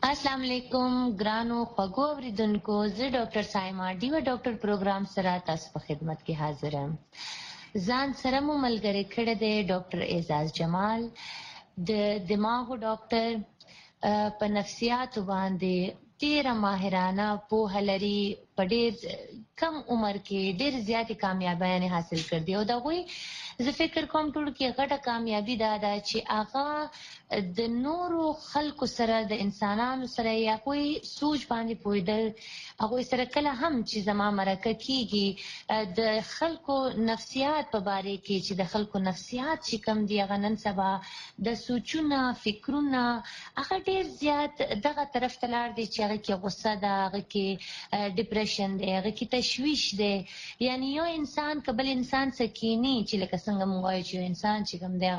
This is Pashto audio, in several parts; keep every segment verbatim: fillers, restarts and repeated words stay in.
السلام علیکم ګرانو خوږو اوریدونکو، زه ډاکټر سایما ډیوه ډاکټر پروګرام سره تاسو په خدمت کې حاضر یم. ځان سره مو ملګری کړی دی ډاکټر اعزاز جمال، د دماغو ډاکټر، په نفسیاتو باندې ډیره ماهرانه پوهه لري. په ډیر کم عمر کې ډیر زیاتې کامیابیانې حاصل کړي دي او د هغوی زه فکر کوم ټولو کې غټه کامیابي دا ده چې هغه د نورو خلکو سره د انسانانو سره یا هغوی سوچ باندې پوهېدل، هغوی سره کله هم چې زما مرکه کېږي د خلکو نفسیات په باره کې چې د خلکو نفسیات چې کوم دي هغه نن سبا د سوچونه فکرونه هغه ډیر زیات دغه طرف ته لاړ دی چې هغه کې غصه ده، هغه کې ډپریشن دی، هغه کې تشویش دی. یعنی یو انسان که بل انسان سره کیني چې لکه څنګه موږ وایو چې یو انسان چې کوم دی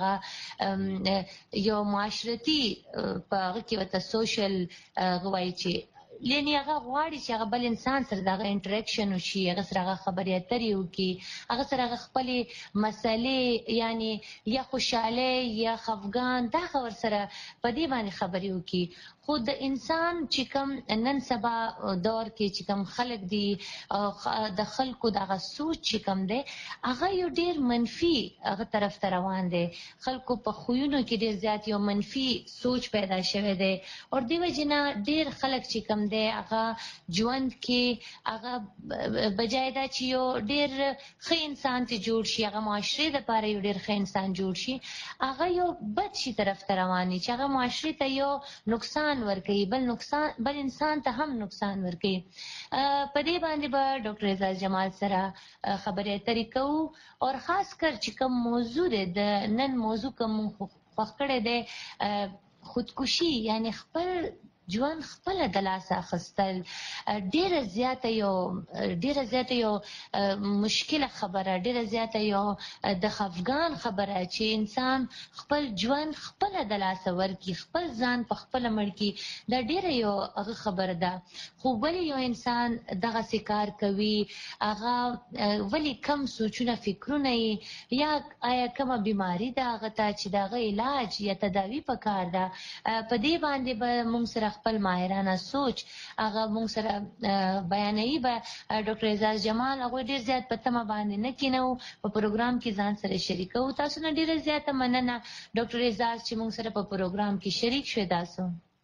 هغه یو معاشرتي په هغه کې ورته سوشل هغه وایي چې یعنې هغه غواړي چې هغه بل انسان سره د هغه انټریکشن وشي، هغه سره هغه خبرې اترې وکړي، هغه سره هغه خپلې مسلې یعنې یا خوشحالۍ یا خفګان دا هغه ورسره په دې باندې خبرې وکړي. خو د انسان چې کوم نن سبا دور کې چې کوم خلک دي د خلکو دغه سوچ چې کوم دی هغه یو ډېر منفي هغه طرف ته روان دی. خلکو په خویونو کې ډېر زیات یو منفي سوچ پیدا شوی دی او دې وجې نه ډېر خلک چې کوم دی هغه ژوند کې هغه بجای دا چې یو ډېر ښه انسان ته جوړ شي، هغه معاشرې دپاره یو ډېر ښه انسان جوړ شي، هغه یو بد شي طرف ته روان وي چې هغه معاشرې ته یو نقصان ورکوي، بل نقصان بل انسان ته هم نقصان ورکوي. په دې باندې به ډاکټر اعزاز جمال سره خبرې اترې کوو او خاص کر چې کوم موضوع دی د نن موضوع کوم خوښ کړی دی خودکشي، یعنی خپل ژوند خپله د لاسه اخیستل. ډېره زیاته یو ډېره زیاته یو مشکله خبره، ډېره زیاته یو د خفګان خبره چې انسان خپل ژوند خپله د لاسه ورکړي، خپل ځان په خپله مړ کړي. دا ډېره یو هغه خبره ده. خو ولې یو انسان دغسې کار کوي؟ هغه ولې کم سوچونه فکرونه یې یا آیا کومه بیماري ده هغه ته چې د هغه علاج یا تداوي پکار ده؟ په دې باندې به موږ سره خپل ماهرانه سوچ هغه موږ سره بیانوي. به ډاکټر اعزاز جمال هغوی ډېر زیات په تمه باندې نه کینو، په پروګرام کې ځان سره شریکوو. تاسو نه ډېره زیاته مننه ډاکټر اعزاز چې موږ سره په پروګرام کې شریک شوي. تاسو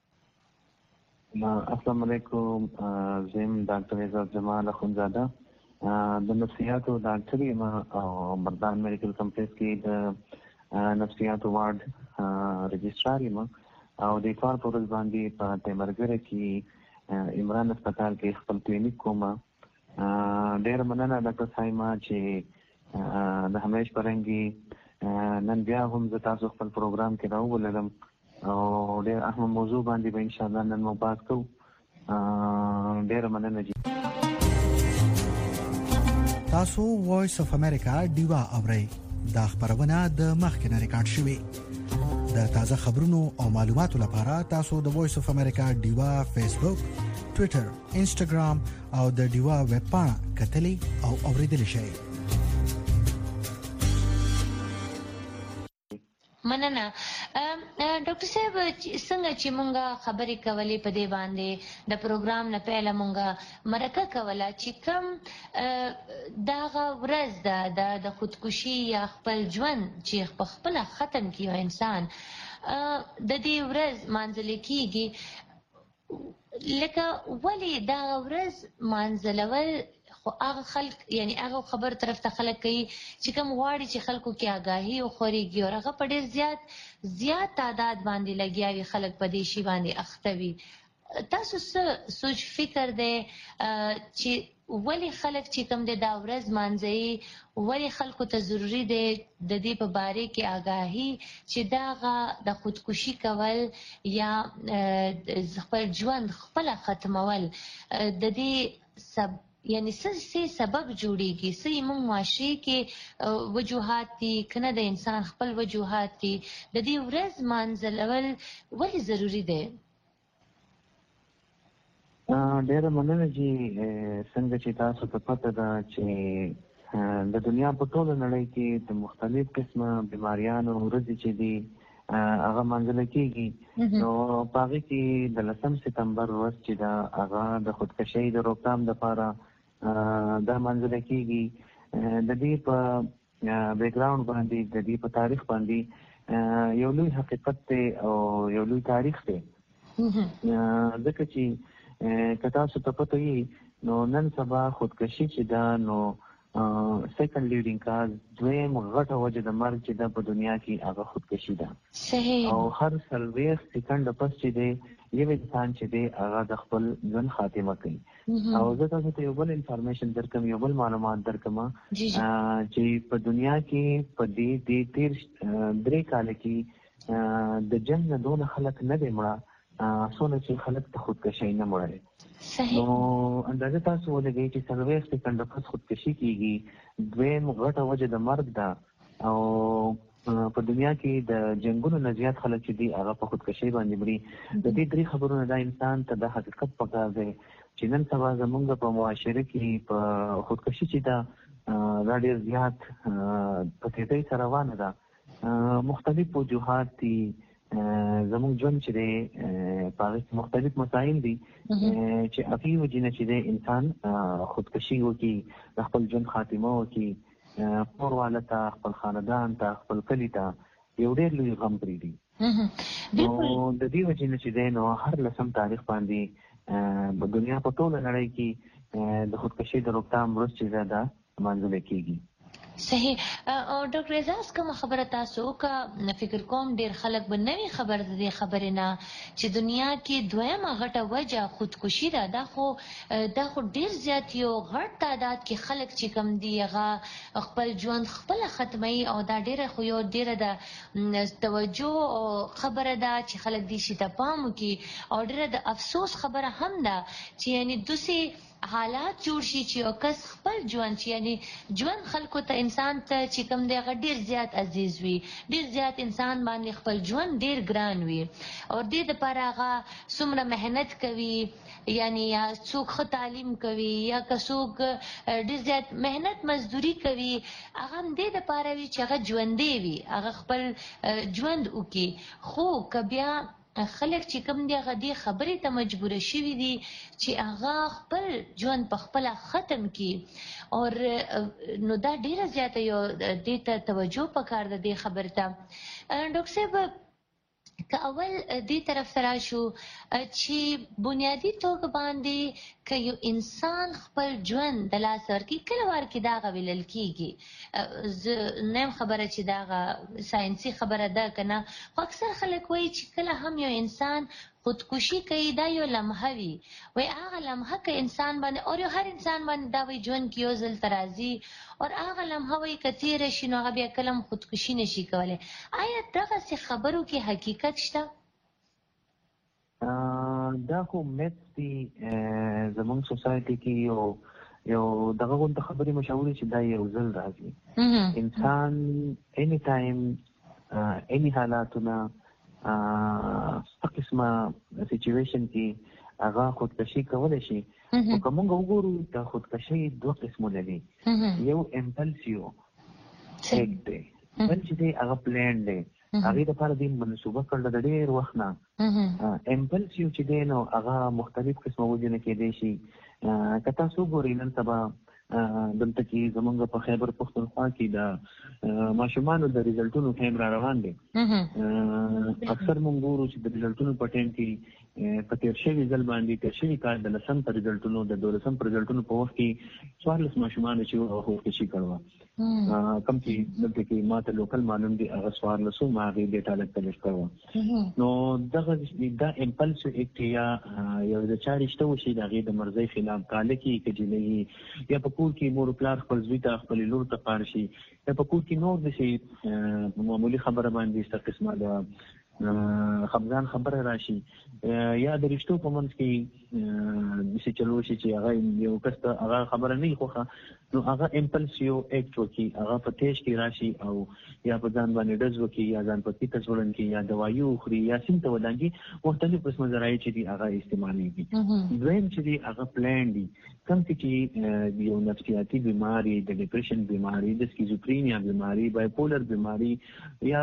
السلام علیکم، زه یم ډاکټر اعزاز جمال اخندزاده، د نفسیاتو ډاکټر یم او مردان میډیکل کمپلیکس کې د نفسیاتو وارډ رجسټرار یم او د اتوار په ورځ باندې په تیمرګره کې عمران هسپتال کې خپل کلینیک کوم. ډېره مننه ډاکټر سایما چې د همیش په رنګې نن بیا هم زه تاسو خپل پروګرام کې راوبللم او ډېر اهمه موضوع باندې به انشاءالله نن مو بحث کوو. ډېره مننه جی. تاسو وایس اف امریکا ډیوا اورئ. دا خبرونه د مخکې نه ریکارډ شوې. د تازه خبرونو او معلوماتو لپاره تاسو د وایس اف امریکا ډیوا فیسبوک، ټوئیټر، انسټاګرام او د ډیوا ویب پاڼه کتلی او اوریدلی شئ. مننه ډاکټر صاحب. څنګه چې مونږه خبرې کولې په دې باندې د پروګرام نه پیله مونږه مرکه کوله چې کوم دغه ورځ ده د خودکشي یا خپل ژوند چې په خپله ختم کړي یو انسان، د دې ورځ مانځلې کېږي. لکه ولې دغه ورځ مانځلول خو هغه خلک یعنی هغه خبر طرف ته خلک کوي چې کوم غواړي چې خلکو کې آګاهي وخورېږي او هغه په ډېر زیات زیات تعداد باندې لګیا وي خلک په دې شي باندې اخته وي. تاسو څه سوچ فکر دی چې ولې خلک چې کوم دی دا ورځ مانځي، ولې خلکو ته ضروري دی د دې په باره کې آګاهي چې دغه د خودکشي کول یا خپل ژوند خپله ختمول د دې سب یعنی څه سبب جوړیږي؟ څه زموږ معاشرې کې وجوهات دي که نه د انسان خپل وجوهات دي؟ د دې ورځ مانځلول ولې ضروري دی؟ ډېره مننه جي. څنګه چې تاسو ته پته ده چې د دنیا په ټوله نړۍ کې د مختلف قسمه بیماریانو ورځې چې دي هغه منځل کېږي. نو په هغې کې د لسم سپتمبر ورځ چې ده هغه د خودکشۍ د روکتام دپاره دا منځل کېږي. د دې په بیکګراونډ باندې د دې په تاریخ باندې یو لوی حقیقت دی او یو لوی تاریخ دی، ځکه چې که تاسو ته پته وي نو نن سبا خودکشي چې ده نو سیکنډ لیډینګ کاز دویم غټه وجه د مرګ چې ده په دنیا کې هغه خودکشي ده. صحیح. او هر څلوېښت سیکنډ پس چې دی یو انسان چې دی هغه د خپل ژوند خاتمه کوي. او زه تاسو ته یو بل انفارمیشن درکم، یو بل معلومات درکم چې په دنیا کې په دې دې تیر درې کاله کې د جنګ نه دونه خلک نه دی مړه څونه چې خلک د خودکشۍ نه مړه. نو اندازه تاسو ولګئ چې څلوېښت سیکنډ پس خودکشي کېږي، دویم غټه وجه د مرګ ده. او په دنیا کې د جنګونو نه زیات خلک چې دي هغه په خودکشۍ باندې مري. د دې درې خبرونه دا انسان ته د حقیقت پکار دی چې نن سبا زمونږ په معاشره کې په خودکشي چې ده دا ډېر زیات په تیزۍ سره روانه ده. مختلف وجوهات دي، زموږ ژوند چې دی په هغې کې مختلف مسایل دي چې هغې وجې نه چې دی انسان خودکشي وکړي، د خپل ژوند خاتمه وکړي، کور والا ته، خپل خاندان ته، خپل کلي ته یو ډېر لوی غم پرېږدي. نو د دې وجې نه چې دی نو هر لسم تاریخ باندې په دنیا په ټوله نړۍ کې د خودکشۍ د روکتام ورځ چې ده دا لمانځل کېږي. صحیح. او ډاکټر اعزاز کومه خبره تاسو وکړه، فکر کوم ډېر خلک به نه وي خبر د دې خبرې نه چې دنیا کې دویمه غټه وجه خودکشي ده. دا خو دا خو ډېر زیات یو غټ تعداد کې خلک چې کوم دي هغه خپل ژوند خپله ختموي. او دا ډېره خو یو ډېره د توجه خبره ده چې خلک دې شي ته پام وکړي. او ډېره د افسوس خبره هم ده چې یعنې دوسې حالات جوړ شي چې یو کس خپل ژوند چې یعنې ژوند خلکو ته انسان ته چې کوم دی هغه ډېر زیات عزیز وي، ډېر زیات انسان باندې خپل ژوند ډېر ګران وي. او دې دپاره هغه څومره محنت کوي، یعنې یا څوک ښه تعلیم کوي یا که څوک ډېر زیات محنت مزدوري کوي، هغه هم دې دپاره وي چې هغه ژوندی وي، هغه خپل ژوند وکړي. خو که بیا خلک چې کوم دی هغه دې خبرې ته مجبوره شوي دي چې هغه خپل ژوند په خپله ختم کړي. او نو دا ډېره زیاته یو دې ته توجه پکار ده دې خبرې ته. ډاکټر صاحب که اول دې طرف ته راشو چې بنیادي توګه باندې که یو انسان خپل ژوند د لاسه ورکړي، کله وار کې دا هغه ویلل کېږي. زه نه یم خبره چې دا هغه ساینسي خبره ده که نه، خو اکثر خلک وایي چې کله هم یو انسان خودکشي کوي دا یو لمحه وي. وایي هغه لمحه که انسان باندې او یو هر انسان باندې دا وایي ژوند کې یو ځل ته راځي او هغه لمحه وایي که تېره شي نو هغه بیا کله هم خودکشي نه شي کولی. آیا دغسې خبرو کې حقیقت شته؟ دا خو میت دي زموږ سوسایټي کې یو یو دغه غونډه خبرې مشهورې چې دا یو ځل راځي. انسان اني ټایم اني حالاتونه څه قسمه سچویشن کې هغه خودکشي کولی شي. خو که موږ وګورو د خودکشۍ دوه قسمونه دي. یو امپلسیو ایک دی، بل چې دی هغه پلان دی، هغې دپاره دوی منصوبه کړله د ډېر وخت نه. امپلسیو چې دی نو هغه مختلف قسمه وجې نه کېدی شي. که تاسو وګورئ نن سبا دلته کې زمونږ په خیبر پښتونخوا کې د ماشومانو د ریزلټونو ټایم را روان دی. اکثر موږ ګورو چې د ریزلټونو په ټایم کې په تېر شوي ځل باندې تېر شوي کال د لسم په ریزلټونو د دولسم په ریزلټونو په وخت کې څوارلس ماشومانو چې هغه خودکشي کړې وه. کوم چې دلته کې ما ته لوکل معلوم دي هغه څوارلسو ما هغې ډېټا لږ کلیکټ کړې وه. نو دغه دا امپلسو ایکټ یا یو د چا رشته وشي د هغې د مرضۍ خلاف کاله کې که جنۍ یا په کور کې مور پلار خپل زوی ته خپلې لور ته پار شي یا په کور کې نور داسې په معمولي خبره باندې څه قسمه د خفګان خبره راشي یا د رشتو په منځ کې داسې چلو شي چې هغه یو کس ته هغه خبره نه وي خوښه نو هغه امپلسیو ایکټ وکړي، هغه په تیز کې راشي او یا په ځان باندې ډز وکړي یا ځان په پیته ځوړن کړي یا دوایي وخوري یا سیم ته ودانګي، مختلف قسمه ذرایع چې دي هغه استعمالېږي. دویم چې دي هغه پلان دي، کوم چې یو نفسیاتي بیماري، د ډپریشن بیماري، د سکیزوفرینیا بیماري، بایپولر بیماري یا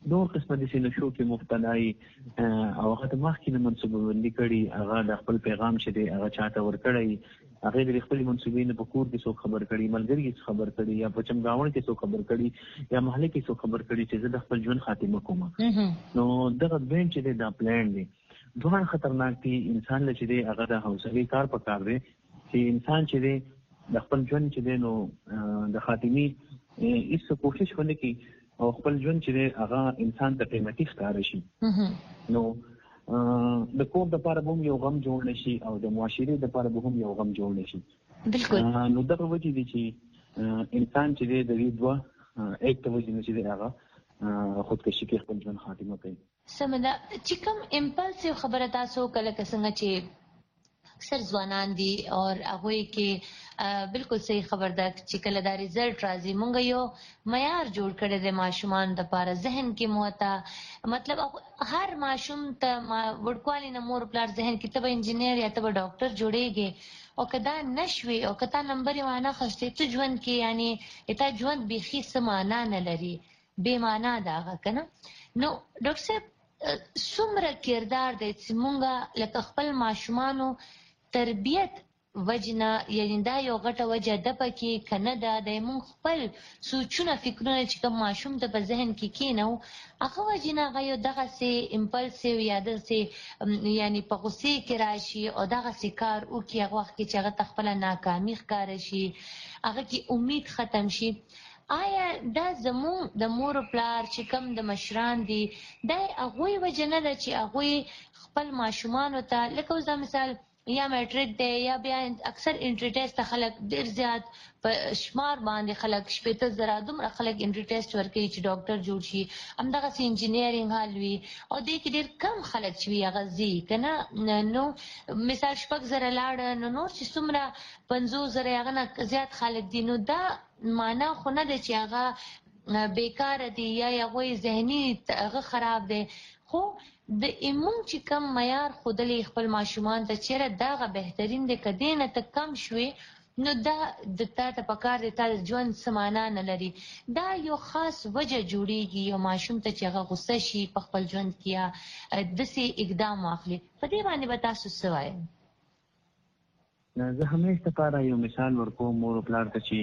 نور قسمه د نشو کې مبتلا وي او هغه د مخکې نه منصوبه بندي کړي، هغه د خپل پیغام چې دی هغه چاته ورکړی، هغه د خپل منصوبې نه په کور کې څوک خبر کړي، ملګري کې خبر کړي، یا په چمګاون کې څوک خبر کړي، یا محله کې څوک خبر کړي چې زه د خپل ژوند خاتمه کوم. نو دغه بین چې دی دا پلان دی دوه خطرناک دي. انسان له چې دی هغه د حوصله کار پکار دی چې انسان چې دی د خپل ژوند چې دی نو د خاتمي هیڅ کوشش ونه کوي او خپل ژوند چې دی هغه انسان ته قیمتي ښکاره شي. نو د کور د لپاره به هم یو غم جوړ نشي او د معاشرې د لپاره به هم یو غم جوړ نشي. بالکل. نو دغه وجې دي چې انسان چې دی د دې دوه ایک ته وجې نه چې دی هغه خودکشي کې خپل ژوند خاتمه کوي. سمه ده چې کوم امپلسیو خبره تاسو کله څنګه چې اکثر ځوانان دي او هغه کې بالکل صحیح خبر ده چې کله دا ریزلټ راځي مونږ یو معیار جوړ کړی دی ماشومان د لپاره ذهن کې موته مطلب هر ماشوم ته وړکوالي نه مور پلار ذهن کې ته به انجینیر یا ته به ډاکټر جوړیږي او کدا نشوي او کدا نمبر یې وانه خسته ته ژوند کې یعنی اته ژوند بيخي سمانا نه لري بے معنا دا کنه. نو ډاکټر صاحب څومره کردار دی چې مونږ لکه خپل ماشومانو تربیت وجنه یعنی دا یو غټه وجه ده پکې کنه دا د مونږ خپل سوچونه فکرونه چې کوم ماشوم ته په ذهن کې کینو هغه وجنه هغه یو دغه سي امپلسیو یا دغه یعنی په غصې کې راشي او دغه سي کار او کې هغه وخت کې چې هغه خپل ناکامي ښکار شي هغه کې امید ختم شي. آیا دا زموږ د مور پلار چې کوم د مشران دي دا هغوی وجه نه ده چې هغوی خپل ماشومانو ته لکه اوس مثال یا میټریک دی یا بیا اکثر انټری ټیسټ ته خلک ډېر زیات په شمار باندې خلک شپېته زره دومره خلک انټری ټیسټ ورکوي چې ډاکټر جوړ شي همدغسې انجینیرینګ حال وي او دې کې ډېر کم خلک چې وي هغه ځي که نه. نو مثال شپږ زره لاړه نو نور چې څومره پنځوس زره هغه نه زیات خلک دي نو دا معنا خو نه دی چې هغه بیکاره دي یا هغوی ذهني هغه خراب دی. خو د ایمون چې کم معیار خودلې خپل ماشومان ته چیرې داغه بهترین دی که دې نه ته کم شوي نو دا د تا ته پکار دی تا د ژوند څه معنا نه لري. دا یو خاص وجه جوړیږي یو ماشوم ته چې هغه غصه شي په خپل ژوند کې یا داسې اقدام واخلي. په دې باندې به تاسو څه وایئ؟ زه همیش دپاره یو مثال ورکوم مور و پلار ته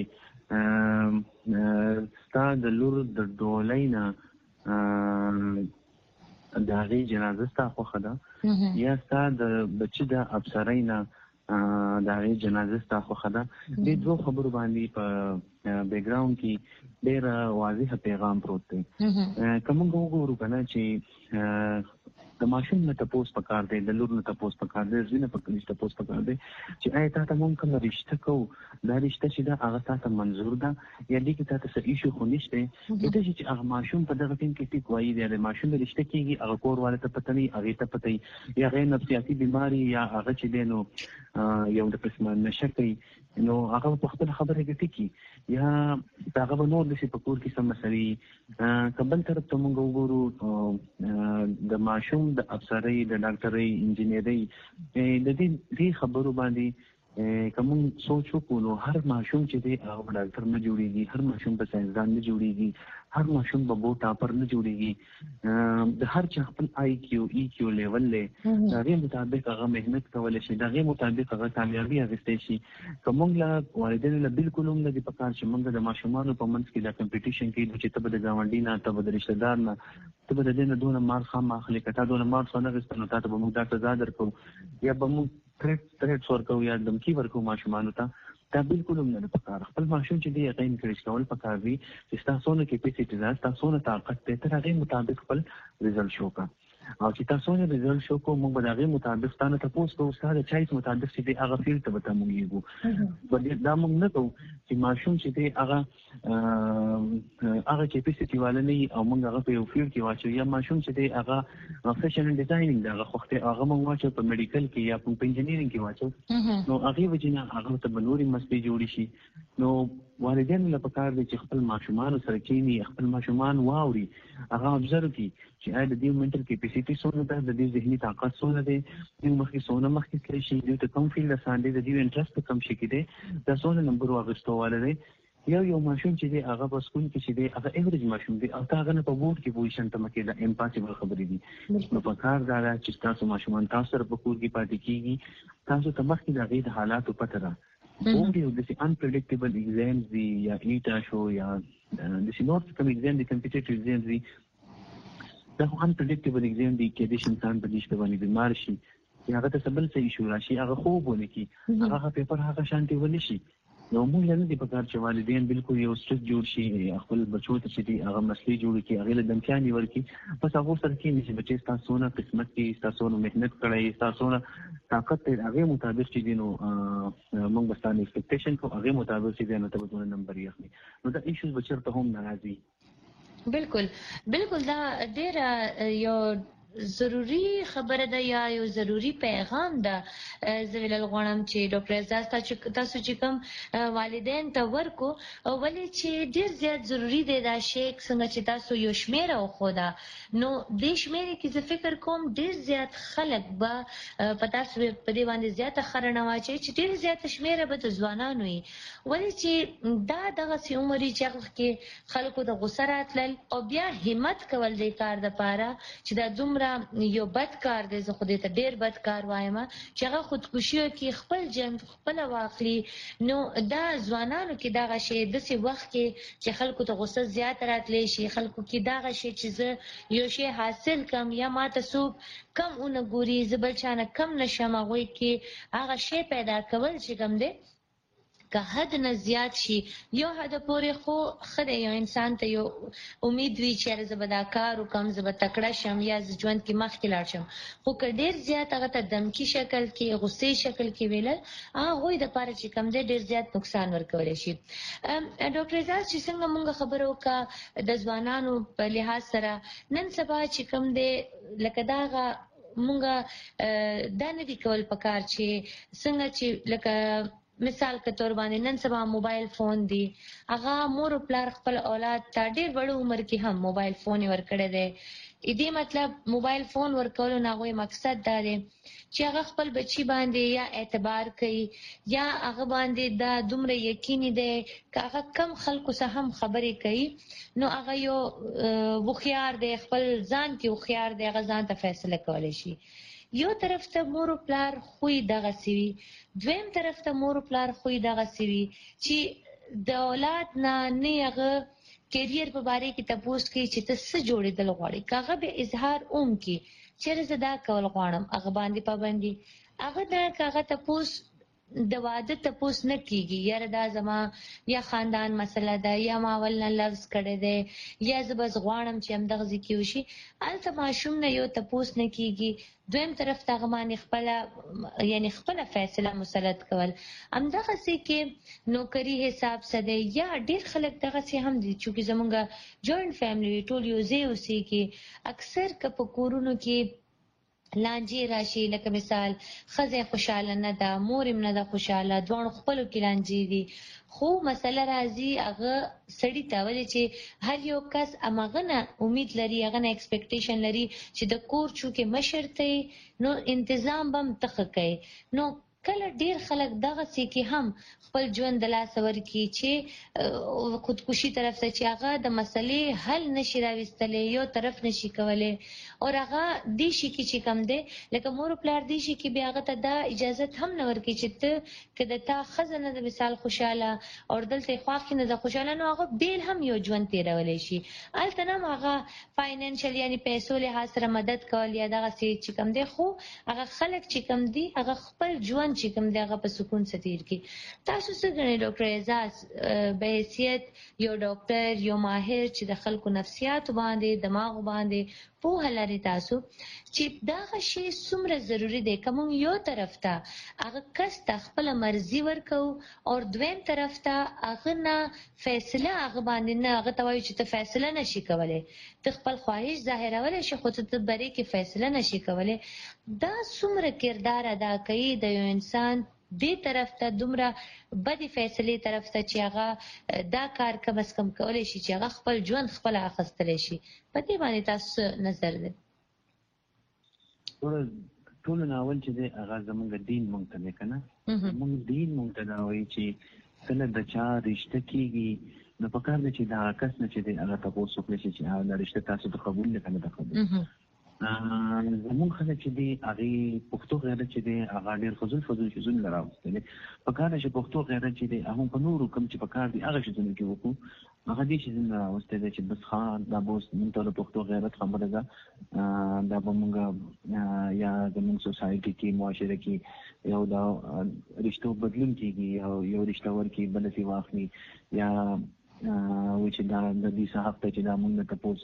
چې ستا د لور د ډولۍ نه د هغې جنازه ستا خوښه ده یا ستا د بچي د افسرۍ نه د هغې جنازه ستا خوښه ده. دې دوه خبرو باندې په بیکګراونډ کې ډېر واضحه پیغام پروت دی. که موږ وګورو که نه چې د ماشوم نه تپوس پکار دی د لور نه تپوس پکار دی زوی نه تپوس پکار دی چې آیا تا ته موږ کومه رشته کوو دا رشته چې ده هغه تا ته منظور ده یا دې کې تا ته څه ایشو خو نشته کېدای شي چې هغه ماشوم په دغه ټیم کې ټیک وایي دی د ماشوم د رشته کېږي هغه کور والا ته پته نه وي هغې ته پته وي یا هغې نفسیاتي بیماري یا هغه چې دی نو یو د قسمه نشه کوي نو هغه په خپله خبره کې ټیکي یا هغه به نور داسې په کور کې څه مسلې که بل طرف ته موږ وګورو د ماشوم د افسرۍ د ډاکټرۍ انجینرۍ د دې خبرو باندې که موږ سوچ وکړو نو هر ماشوم چې دی هغه په ډاکټر نه جوړېږي هر ماشوم په ساینسدان نه جوړېږي هر ماشوم په بو ټاپر نه جوړېږي. د هر چا خپل آی کیو ای کیو لیول دی د هغې مطابق هغه محنت کولی شي د هغې مطابق هغه کامیابي اخیستی شي. که موږ له والدینو نه بلکل هم نه دي پکار چې موږ د ماشومانو په منځ کې دا کمپټیشن کوي چې ته به د ګاونډي نه ته به د رشته دار نه ته به د دې نه دونه مار خام اخلي که تا دونه مار څو نه اخیسته نو تا ته به موږ دا سزا درکوو یا به موږ تھریټ تھریټس ورکوو یا دمکي ورکوو ماشومانو ته. دا بالکل هم نه ده پکار. خپل ماشوم چې دی هغه انکریج کول پکار وي چې ستا څونه کیپیسټي ده ستا څونه طاقت دی ته د هغې مطابق خپل ریزلټ شو کړه او چې تا څونه ریزلټ شو کړو موږ به د هغې مطابق ستا نه تپوس کوو ستا د چایس مطابق چې دی هغه فیلډ ته به ته موږ لیږو. دا موږ نه کوو چې ماشوم چې دی هغه هغه کیپیسټي والا نه وي او موږ هغه په یو فیلډ کې واچوو یا ماشوم چې دی هغه فیشن اینډ ډیزاینینګ د هغه خوښ دی هغه موږ واچوو په میډیکل کې یا په انجینیرینګ کې واچوو نو هغې وجې نه هغه ته به نورې مسلې جوړې شي. نو والدینو له پکار دی چې خپل ماشومانو سره کښېني خپل ماشومان واوري هغه ابزرو کړي چې آیا د دې منټل کیپیسټي څونه ده د دې ذهني طاقت څونه دی دوی مخکې څونه مخکې تللی شي دوی ته کوم فیلډ اسان دی د دوی انټرسټ په کوم شي کې دی دا څونه نمبر واخیستو والا دی یو یو ماشوم چې دی هغه په سکول کې چې دی هغه ایوریج ماشوم دی او تا هغه نه په بورډ کې پوزیشن ته مکه دا امپاسیبل خبرې دي نو په کار دا چې تاسو ماشومان تاسو سره په کور کې پاتې کیږي تاسو ته مخکې د غیر حالاتو پته را بورډ یو د انپریډکټیبل ایگزامز دی یا ایټا شو یا د سینوټ کوم ایگزام دی کمپیټیټیو ایگزام دی دا انپریډکټیبل ایگزام دی کې د انسان په دې باندې بیمار شي هغه ته سبل صحیح شو راشي هغه خوب ونه کی هغه پیپر هغه شانتي ولې شي نو موږ نه دي په کار چې والدین بالکل یو سټریک جوړ شي خپل بچو ته چې هغه مسلې جوړ کړي هغه له دمکاني ورکی بس هغه سره کې نشي بچي تاسو نه قسمت کې تاسو نه مهنت کړئ تاسو نه طاقت هغه مطابق چې دینو موږ بس تاسو ایکسپیکټیشن کو هغه مطابق چې دینو ته به نمبر یې اخلي نو دا ایشوز بچر ته هم ناراضي بالکل بالکل دا ډیر یو ضروری خبره ده یا یو ضروری پیغام ده زه ویل غواړم چې ډاکټر اعزاز تاسو چې کوم والدین ته ورکو ولې چې ډیر زیات ضروری دی دا شی څنګه چې تاسو یو شمیره وخوده نو د شمیره کې زه فکر کوم ډیر زیات خلک به پتا سو په دې باندې زیاته خرنه واچي چې ډیر زیات شمیره به ځوانان وي ولې چې دا دغه سی عمرې چې کې خلکو د غوسه راتلل او بیا همت کول د کار د پاره چې دا دومره یو بد کار دی زه خو دې ته ډیر بد کار وایم چې هغه خودکشي کوي خپل جن خپل واخلي نو دا ځوانانو کې دغه شی د سی وخت کې چې خلکو ته غوسه زیات راتلی شي خلکو کې دغه شی چې زه یو شی حاصل کم یا ماته څوک کم اون ګوري زه بل چانه کم نشم هغوی کې هغه شی پیدا کول چې کم دی که حد نه زیات شي یو حد پورې خو خدای یو انسان ته یو امید وی چې زه به دا کار وکم زه به تکړه شم یا ژوند کې مخکې لاړ شم خو که ډیر زیات هغه ته دمکی شکل کې غصې شکل کې ویل هغه د پاره چې کم دی ډیر زیات نقصان ورکولی شي ډاکټر اعزاز چې څنګه مونږ خبرو کا د ځوانانو په لحاظ سره نن سبا چې کم دی لکه داغه مونږ دا نه دی کول پکار چې څنګه چې لکه مثال کے طور باندې نن سبا موبایل فون دی هغه مور او پلار خپل اولاد ته ډیر وړو عمر کې هم موبایل فون ورکړی دی دې مطلب موبایل فون ورکولو نه غوي مقصد دا دی چې هغه خپل بچی باندې یا اعتبار کوي یا هغه باندې دا دومره یقیني دی چې هغه کم خلکو سره هم خبرې کوي نو هغه یو وخیار دی خپل ځان کې وخیار دی هغه ځان ته فیصله کولی شي یو طرف ته مور او پلار خوې دغه سوي دویم طرف ته مور او پلار خوې دغه سوي چې د اولاد نه نه هغه کیریر په باره کې تاسو کې چې تاسو جوړېدل غواړي کاغه به اظهار اوم کې چې زه دا کول غواړم هغه باندې پابندي هغه دا کاغه تاسو د واده تاسو نه کیږي یاره دا زما یا خاندان مسله ده یا ما ولنه لفظ کړی دی یا زه بس غواړم چې هم دغه ذکی وشي البته ماشوم نه یو تاسو نه کیږي دویم طرف ته غمانې خپل یعنی خپل فیصله مسلط کول همدغه سي کې نوکری حساب سده یا ډیر خلک دغه سي هم دي چې زمونږه جوائنٹ فیملی ټول یو ځای اوسي کې اکثر کپ کورونو کې لانجی راشي لکه مثال خزه خوشاله نه ده مورم نه ده خوشاله دوه خپل کې لانجی دي خو مسله راځي هغه سړی ته ولې چې هر یو کس امغه امید لري هغه نه ایکسپیکټیشن لري چې د کور چوکې مشرته نو انتظام بم تخ کوي نو کله ډیر خلک دغه سي کې هم خپل ژوند د لاس ور کې چې خودکشي طرف ته چې هغه د مسلې حل نشي راوستلې یو طرف نشي کولای او هغه د شي کې چې کم دی لکه مور پلار دی شي کې بیا هغه ته دا اجازه هم نه ورکړي چې ته کده تا خزنه د مثال خوشاله او دلته خواخ نه د خوشاله نو هغه بیل هم یو ژوند تیرولې شي البته نه هغه فاینانشل یعنی پیسو له سره مدد کول یا دغه سي چې کم دی خو هغه خلک چې کم دی هغه خپل ژوند چې کوم دغه په سکون ستیر کی تاسو څنګه غنی ډاکټر اعزاز به حیثیت یو ډاکټر یو ماهر چې د خلکو نفسیات باندې دماغ باندې په لري تاسو چې دغه شی څومره ضروری دی کوم یو طرف ته هغه کس ته خپل مرزي ورکو او دویم طرف ته هغه نه فیصله هغه باندې نه هغه توای چې ته فیصله نشي کولای ته خپل خواهش ظاهرول شي خو ته بری کې فیصله نشي کولای دا څومره کردار ادا کوي د یو انسان دې طرف ته دومره بدی فیصله طرف ته چې هغه دا کار کم از کم کولای شي چې هغه خپل ژوند خپل اخستلی شي په دې باندې تاسو نظر دی ټول ناول چې هغه زموږ دین مونږ ته کنه مونږ دین مونږ ته دا وایي چې کله د چا رشته کېږي نو پکار دی چې دا کس نه چې دی هغه تپوس وکړي چې هغه رشته تاسو ته قبول دی که نه ده قبول. زمونږ خلک چې دی هغې پښتو غیرت چې دی هغه ډېر فضول فضول شیزونه نه راوستلی. پکار ده چې پښتو غیرت چې دی هغه په نورو کوم چې پکار دي هغه شیزونو کې وکړو. هغه دې شیزونه نه راوستی دی چې بس ښه دا به اوس مونږ ته د پښتو غیرت خبره ده، دا به مونږ یا زمونږ سوسایټي کې معاشره کې یو دا رشتو بدلون کېږي او یو رشته ورکړي بله ځای واخلي یا وایي چې دا د دې څه حق دی چې دا مونږ نه تپوس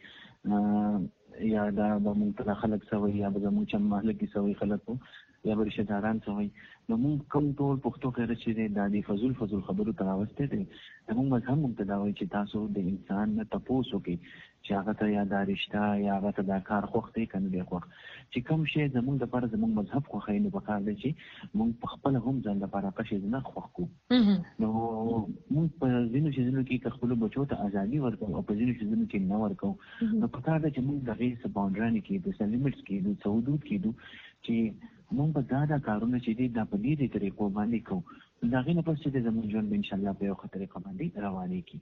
کېږي یا دا به مونږ ته خلک سوی یا به زمونږ چم محله کې سوی خلک وو یا به رشته داران سوی. نو مونږ کوم ټول پښتو غیرت چې دی دا د فضول فضول خبرو ته راوستی دی. زمونږ مذهب مونږ ته دا وایي چې تاسو د انسان نه تپوس وکړئ چې هغه ته یا دا رشته یا هغه ته دا کار خوښ دی که نه دی خوښ. چې کوم شی زمونږ دپاره زمونږ مذهب خوښوي نو پکار دی چې مونږ په خپله هم ځان لپاره هغه شی نه خوښ کړو. نو مونږ په ځینو شیزونو کې که خپلو بچو ته ازادي ورکوو او په ځینو شیزونو کې نه ورکوو نو پکار دی چې مونږ د هغې څه باونډرانې کېدو، څه لیمټس کېدو، څه حدود کېدو چې مونږ به دا دا کارونه چې دي دا په دې طریقو باندې کوو. د هغې نه پس چې د زموږ ژوند به انشاءالله په یو ښه طریقه باندې روانېږي.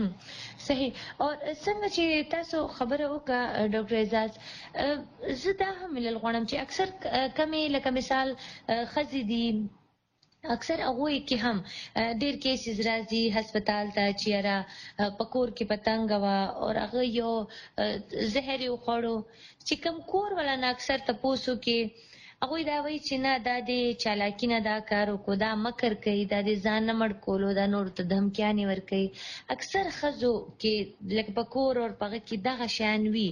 صحیح. او څنګه چې تاسو خبره وکړه ډاکټر اعزاز، زه دا هم ویل غواړم چې اکثر کمې لکه مثال ښځې دي اکثر هغوی کې هم ډېر کیسز راځي هسپتال ته چې یاره په کور کې پتنګه وه او هغه یو زهر یې وخوړو چې کوم کور والا نه اکثر تپوس وکړي هغوی دا وایي چې نه دا د چالاکي نه دا کار وکړو، دا مکر کوي، دا د ځان نه مړ کولو، دا نورو ته دھمکیانې ورکوي. اکثر ښځو کې لکه په کور او په هغه کې دغه شیان وي.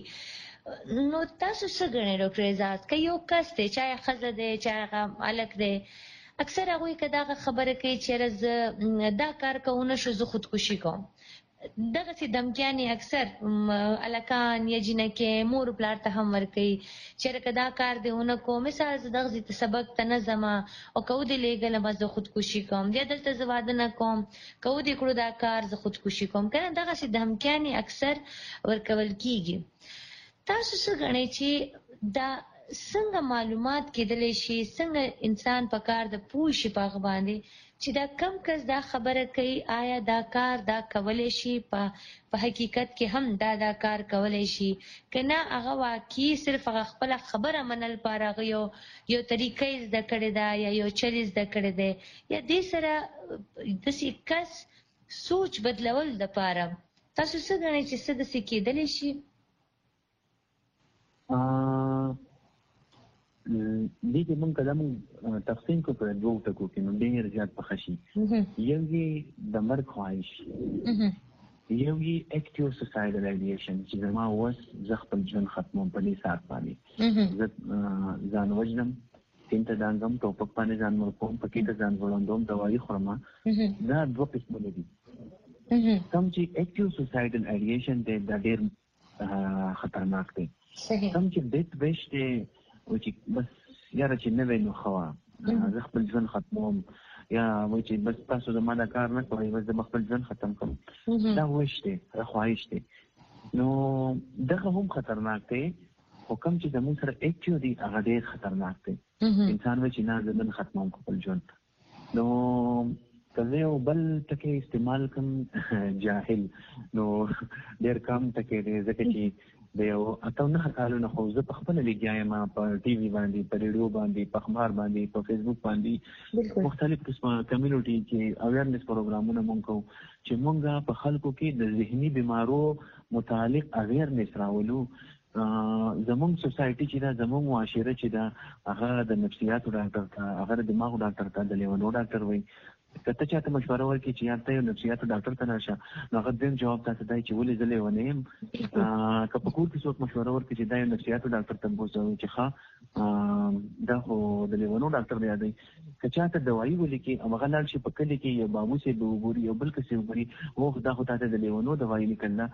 نو تاسو څه ګڼئ ډاکټر اعزاز که یو کس دی چا یې ښځه دی چا هغه هلک دی اکثر هغوی که دغه خبره کوي چې یاره زه دا کار که ونه شو زه خودکشي کوم، دغسې دھمکیانې اکثر هلکان یا جینکې مور پلار ته هم ورکوي چې یاره که دا کار دې ونه کو مثال زه دغسې ته سبق ته نه ځم او که ودې لېږلم زه خودکشي کوم یا دلته زه واده نه کوم که ودې کړو دا کار زه خودکشي کوم که نه دغسې دھمکیانې اکثر ورکول کېږي. تاسو څه ګڼئ چې دا څنګه معلومات کېدلی شي، څنګه انسان په کار د پوه شي په هغه باندې چې دا کم کس دا خبره کوي آیا دا کار دا کولی شي په حقیقت کې هم دا دا کار کولی شي که نه هغه واقعي صرف هغه خپله خبره منل لپاره هغه یو یو طریقه یې زده کړې ده یا یو چل یې زده کړی دی یا دې سره داسې کس سوچ بدلول دپاره تاسو څه ګڼئ چې څه داسې کېدلی شي؟ دې کې مونږ که دا مونږ تقسیم کړو په دوو ټکو کې نو ډېر زیات پخه شي. یو یې د مرګ خواهش، یو یې اکټیو سوسایډل ایډیشن چې زما اوس زه خپل ژوند ختموم په دې ساعت باندې زه ځان وژنم، سیند ته ډانګم، ټوپک باندې ځان مړ کوم، پکې ته ځان غړوندوم، دوایي خورم. دا دوه قسمونه دي. کوم چې اکټیو سوسایډل ایډیشن دی دا ډېر خطرناک دی. کوم چې ډیت ویش دی وایي چې بس یاره چې نه وی نو ښه وه زه خپل ژوند ختموم یا وایي چې بس تاسو زما دا کار نه کوئ بس زه به خپل ژوند ختم کړم، دا ویش دی، دا خواهش دی. نو دغه هم خطرناک دی خو کوم چې زموږ سره اکټیو دی هغه ډېر خطرناک دی. انسان وایي چې نه زه نن ختموم خپل ژوند. نو که زه یو بل ټکی استعمال کړم جاهل نو ډېر کم ټکی دی ځکه چې د یو اتو نهه کالونه خو زه په خپله لګیا یم په ټي وي باندې، په ریډیو باندې، په اخبار باندې، په فیسبوک باندې مختلف قسمه کمیونټي کې اویرنس پروګرامونه مونږ کوو چې مونږ په خلکو کې د ذهني بیمارو متعلق اویرنس راولو. زمونږ سوسایټي چې دا زمونږ معاشره چې دا هغه د نفسیاتو ډاکټر ته، هغه د دماغو ډاکټر ته، د لیونو ډاکټر وایي که ته چاته مشوره ورکړي چې یار ته یو نفسیاتو ډاکټر ته لاړ شه نو هغه دویم جواب تاسو دی چې ولې زه لیونی یم. که په کور کې څوک مشوره ورکړي چې دا یو نفسیاتو ډاکټر ته بوځوي چې ښه دا خو د لیونو ډاکټر دی دی. که چاته دوایي ولیکي او هغه لاړ شي په کلي کې یو بابو صاحب وګوري یو بل کس وګوري اوه دا خو تاته د لیونو دوایي لیکل ده.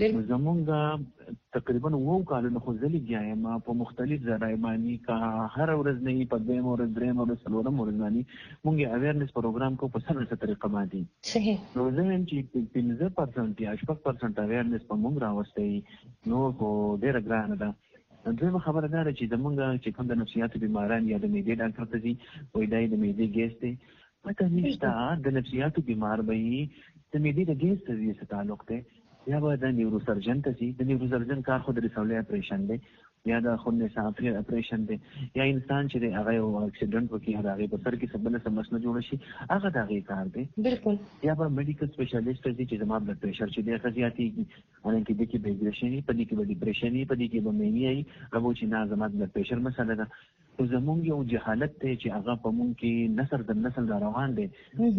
زمونږ تقریبا اووه کالونه خو زه لګیا یم په مختلف ځای باندې که هره ورځ نه وي په دویمه ورځ درېیمه ورځ څلورمه ورځ باندې مونږ یې اویرنس پروګرام کوو په سمه طریقه باندې. صحیح. نو زه وایم چې پنځه پرسنټ یا شپږ پرسنټ اویرنس په مونږ راوستی نو خو ډېره ګرانه ده. دویمه خبره دا ده چې زمونږ چې کوم د نفسیاتو بیماران یا د معدې ډاکټر ته ځي وایي دا یې د معدې ګیس دی پته نشته د نفسیاتو بیمار به وي د معدې د ګیس تجزیې سره تعلق دی یا به د نیوروسرجن ته ځي د نیوروسرجن کار خو د رسولې اپریشن دی یا د خون نصافي اپریشن دی یا انسان چې دی هغه یو اکسیډنټ وکړي هغه هغې په سر کې څه بله څه مسله جوړه شي هغه د هغې کار دی بالکل یا به میډیکل سپیشلیسټ ته ځي چې زما بلډ پریشر چې دی هغه زیاتېږي حالانکې دې کې به اګریشن وي په دې کې به ډپریشن وي په دې کې به میني وي هغه وایي چې نه زما بلډ پریشر مسله ده خو زمونږ یو جهالت دی چې هغه په مونږ کې نسل در نسل را روان دی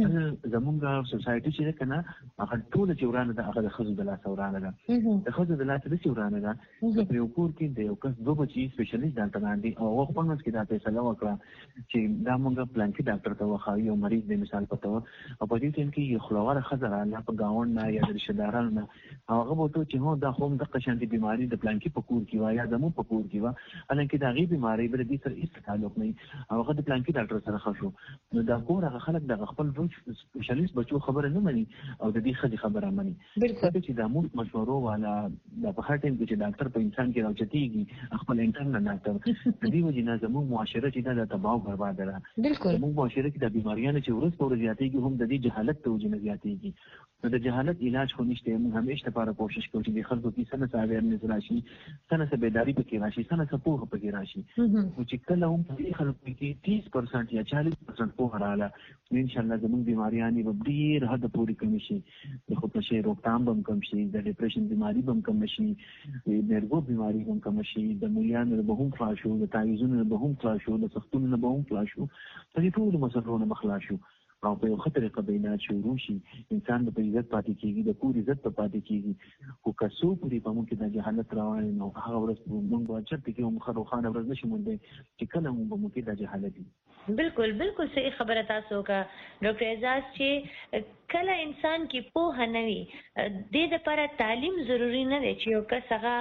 زمونږ سوسایټي چې ده که نه هغه ټوله چې ورانه ده هغه د ښځو د لاسه ورانه ده د ښځو د لاسه داسې ورانه ده چې په یو کور کې د یو کس دوه بچي سپیشلیسټ ډاکټران دي او هغه خپل منځ کې دا فیصله وکړه چې دا مونږ پلانکي ډاکټر ته وښایو یو مریض دی مثال په طور او په دې ټایم کې یو خلواره ښځه راغله په ګاونډ نه یا د رشته دارانو نه او هغه به ورته چې هو دا خو هم دقه شانتې بیماري د پلانکي په کور کې وه یا زموږ په کور کې وه حالانکې د هغې بیمارۍ به د دې سره هېڅ تعلق نه وي او هغه د پلانکي ډاکټر سره ښه شو نو دا کور هغه خلک دغه خپل سپیشلیست بچو خبره نه مني او د دې ښځې خبره مني ځکه چې دا موږ مشورو والا دا په هر ټایم کې چې ډاکټر په انسان کې راوچتېږي خپل انټرنل ډاکټر د دې وجې نه زموږ معاشره چې دا د تباه او برباده ده زموږ معاشره کې دا بیماریانې چې ورځ په ورځ زیاتېږي هم د دې جهالت د وجې نه زیاتېږي نو د جهالت علاج خو نشته موږ همیشه لپاره کوشش کوو چې د خلکو کې څه نه څه اویرنس راشي څه نه څه بیداري پکې راشي څه نه څه پوهه پکې راشي نو چې کله هم په دې خلکو کې تیس پرسنټ یا چالیس پرسنټ پوهه راغله نو انشاءالله زموږ بیماریانې به ډېر حده پورې کمې شي د خودکشۍ روکتام به هم کم شي د ډپریشن بیماري به هم کم شي د مرګو بیماري به هم کم شي د مولیانو نه به هم خلاص شو د تعویضونو نه به هم خلاص شو د سختونو نه به هم خلاص شو په دې ټولو مسلو نه به خلاص شو او په یو ښه طریقه به علاج شروع شي انسان به په عزت پاتې کېږي د کور عزت به پاتې کېږي خو که څو پورې په موږ کې دا جهالت روان نو هغه ورځ موږ به چېرته کې هم ښه روښانه ورځ نه شي موندی چې کله هم به موږ کې دا جهالت وي بالکل بالکل صحیح خبره تاسو وکړه ډاکټر اعزاز چې کله انسان کې پوهه نه وي دې دپاره تعلیم ضروري نه دی چې یو کس هغه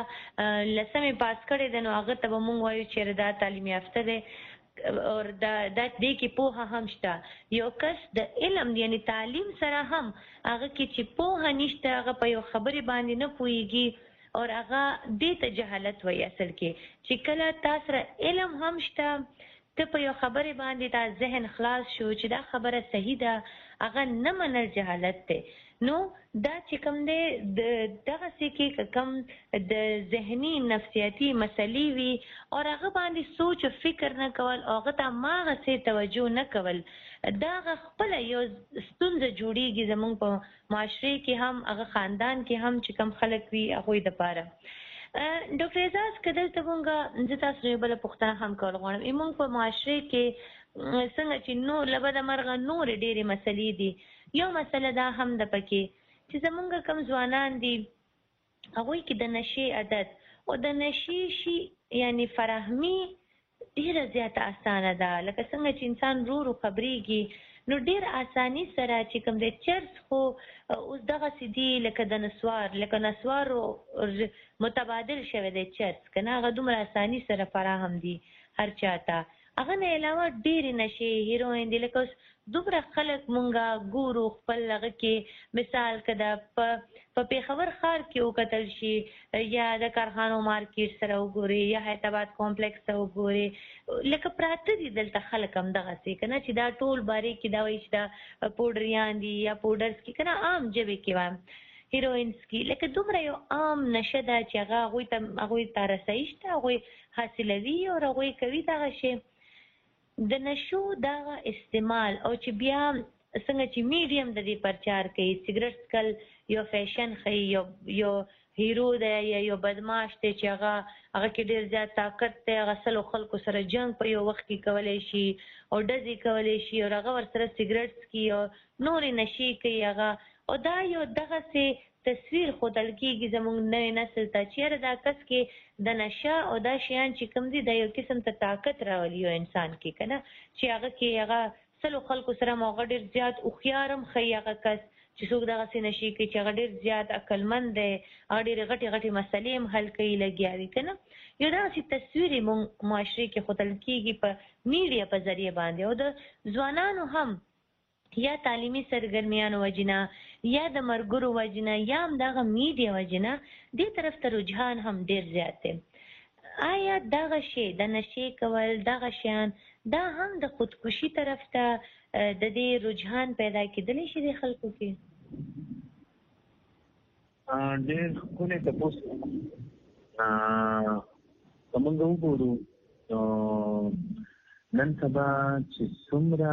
لسمې پاس کړی دی نو هغه ته به موږ وایو چې دا تعلیم یافته دی اور دا د دې کې پوهه هم شته یو کس د علم یعنی تعلیم سره هم هغه کې چې پوهه نشته هغه په یو خبرې باندې نه پوهیږي اور هغه دې ته جهالت وایي اصل کې چې کله تا سره علم هم شته ته په یو خبرې باندې تا ذهن خلاص شو چې دا خبره صحیح ده هغه نه منل جهالت دی نو دا چې کوم دی د دغسې کې کوم د ذهني نفسیاتي مسلې وي او هغه باندې سوچ او فکر نه کول او هغه ته هماغسې توجه نه کول دا هغه خپله یو ستونزه جوړېږي زموږ په معاشرې کې هم هغه خاندان کې هم چې کوم خلک وي هغوی دپاره ډاکټر اعزاز که دلته مونږ زه تاسو یو بله پوښتنه هم کول غواړم زموږ په معاشرې کې څنګه چې نور له بده مرغه نورې ډېرې مسلې دي یو مسله دا هم ده پکې چې زمونږ کم ځوانان دي هغوی کې د نشې عادت او د نشې شي یعنی فراهمي ډېره زیاته اسانه ده لکه څنګه چې انسان ورو ورو خبرېږي نو ډېر اساني سره چې کوم دی چرس خو اوس دغسې دي لکه د نسوار لکه نسوارو متبادل شوی دی چرس که نه هغه دومره اساني سره فراهم دي هر چا ته هغه نه علاوه ډېرې نشې هیروین دي لکه اوس دومره خلک مونږه ګورو خپل هغه کې مثال که دا په پېښور ښار کې وکتل شي یا د کارخانو مارکیټ سره وګورې یا حیدرآباد کمپلیکس ته وګورې لکه پراته دي دلته خلک همدغسې که نه چې دا ټول بارې کې دا وایي چې دا پوډریان دي یا پوډرز کې که نه عام ژبې کې وایم هیروینس کې لکه دومره یو عام نشه ده چې هغه هغوی ته هغوی ته رسایي شته هغوی حاصلوي او هغوی کوي دغه شی د نشو دغه استعمال او چې بیا څنګه چې میډیم د دې پرچار کوي سګرټ څکل یو فیشن ښیي یو یو هیرو دی یا یو بدماش دی چې هغه هغه کې ډېر زیات طاقت دی هغه سلو خلکو سره جنګ په یو وخت کې کولی شي او ډزې کولی شي او هغه ورسره سګرټ څکي او نورې نشې کوي هغه او دا یو دغسې تصویر ښودل کېږي زموږ نوی نسل ته چېرې دا کس کې د نشه او دا شیان چې کوم دي دا یو قسم ته طاقت راولي یو انسان کې که نه چې هغه کې هغه سلو خلکو سره م هغه ډېر زیات هوښیار هم ښیي هغه کس چې څوک دغسې نشي کوي چې هغه ډېر زیات عقلمند دی هغه ډېرې غټې غټې مسلې هم حل کوي لګیا وي که نه یو دغسې تصویر یې مونږ معاشرې کې ښودل کېږي په میډیا په ذریعه باندې او د ځوانانو هم یا تعلیمي سرګرمیانو وجنه یا د مرګرو وجنه یا هم دغه میډیا وجنه دې طرف ته رجحان هم ډېر زیات دی آیا دغه شی د نشې کول دغه شیان دا هم د خودکشي طرف ته د دې رجحان پیدا کېدلی شي د خلکو کې؟ ډېر ښکلی تپوس کومنګ وګورو نن سبا چې څومره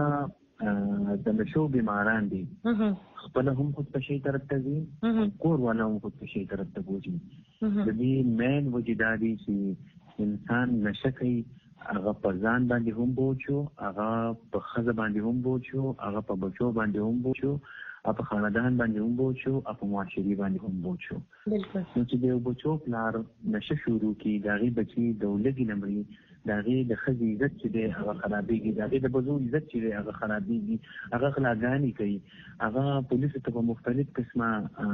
د نشو بیماران دي خپله هم خودکشي طرف ته ځي کور والا هم خودکشي طرف ته بوځي. د دې مین وجې دا دی چې انسان نشه کوي، هغه په ځان باندې هم بوج شو، هغه په ښځه باندې هم بوج شو، هغه په بچو باندې هم بوج شو، او په خاندان باندې هم بوج شو، او په معاشري باندې هم بوج شو. نو چې د یو بچو پلار نشه شروع کړي، د هغې بچي د ولږې نه مري، د هغې د ښځې عزت چې دی هغه خرابېږي، د هغې د بزو عزت چې دی هغه خرابېږي، هغه غلاګانې کوي، هغه پولیسو ته په مختلف قسمه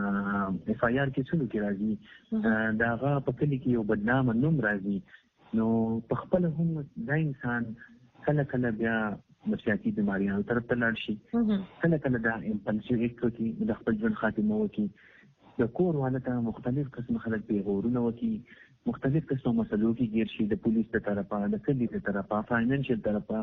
اف آی آر کیسونو کې راځي، د هغه په کلي کې یو بدنامه نوم راځي. نو په خپله هم دا انسان کله کله بیا نفسیاتي بیماریانو طرف ته لاړ شي، کله کله دا امپلسیو ایکټ وکړي، د خپل ژوند خاتمه وکړي، د کور والا ته مختلف قسم خلک پیغورونه وکړي، مختلف قسمه مسلو کې ګیر شي، د پولیس د طرفه، د کلي د طرفه، فاینانشل طرفه،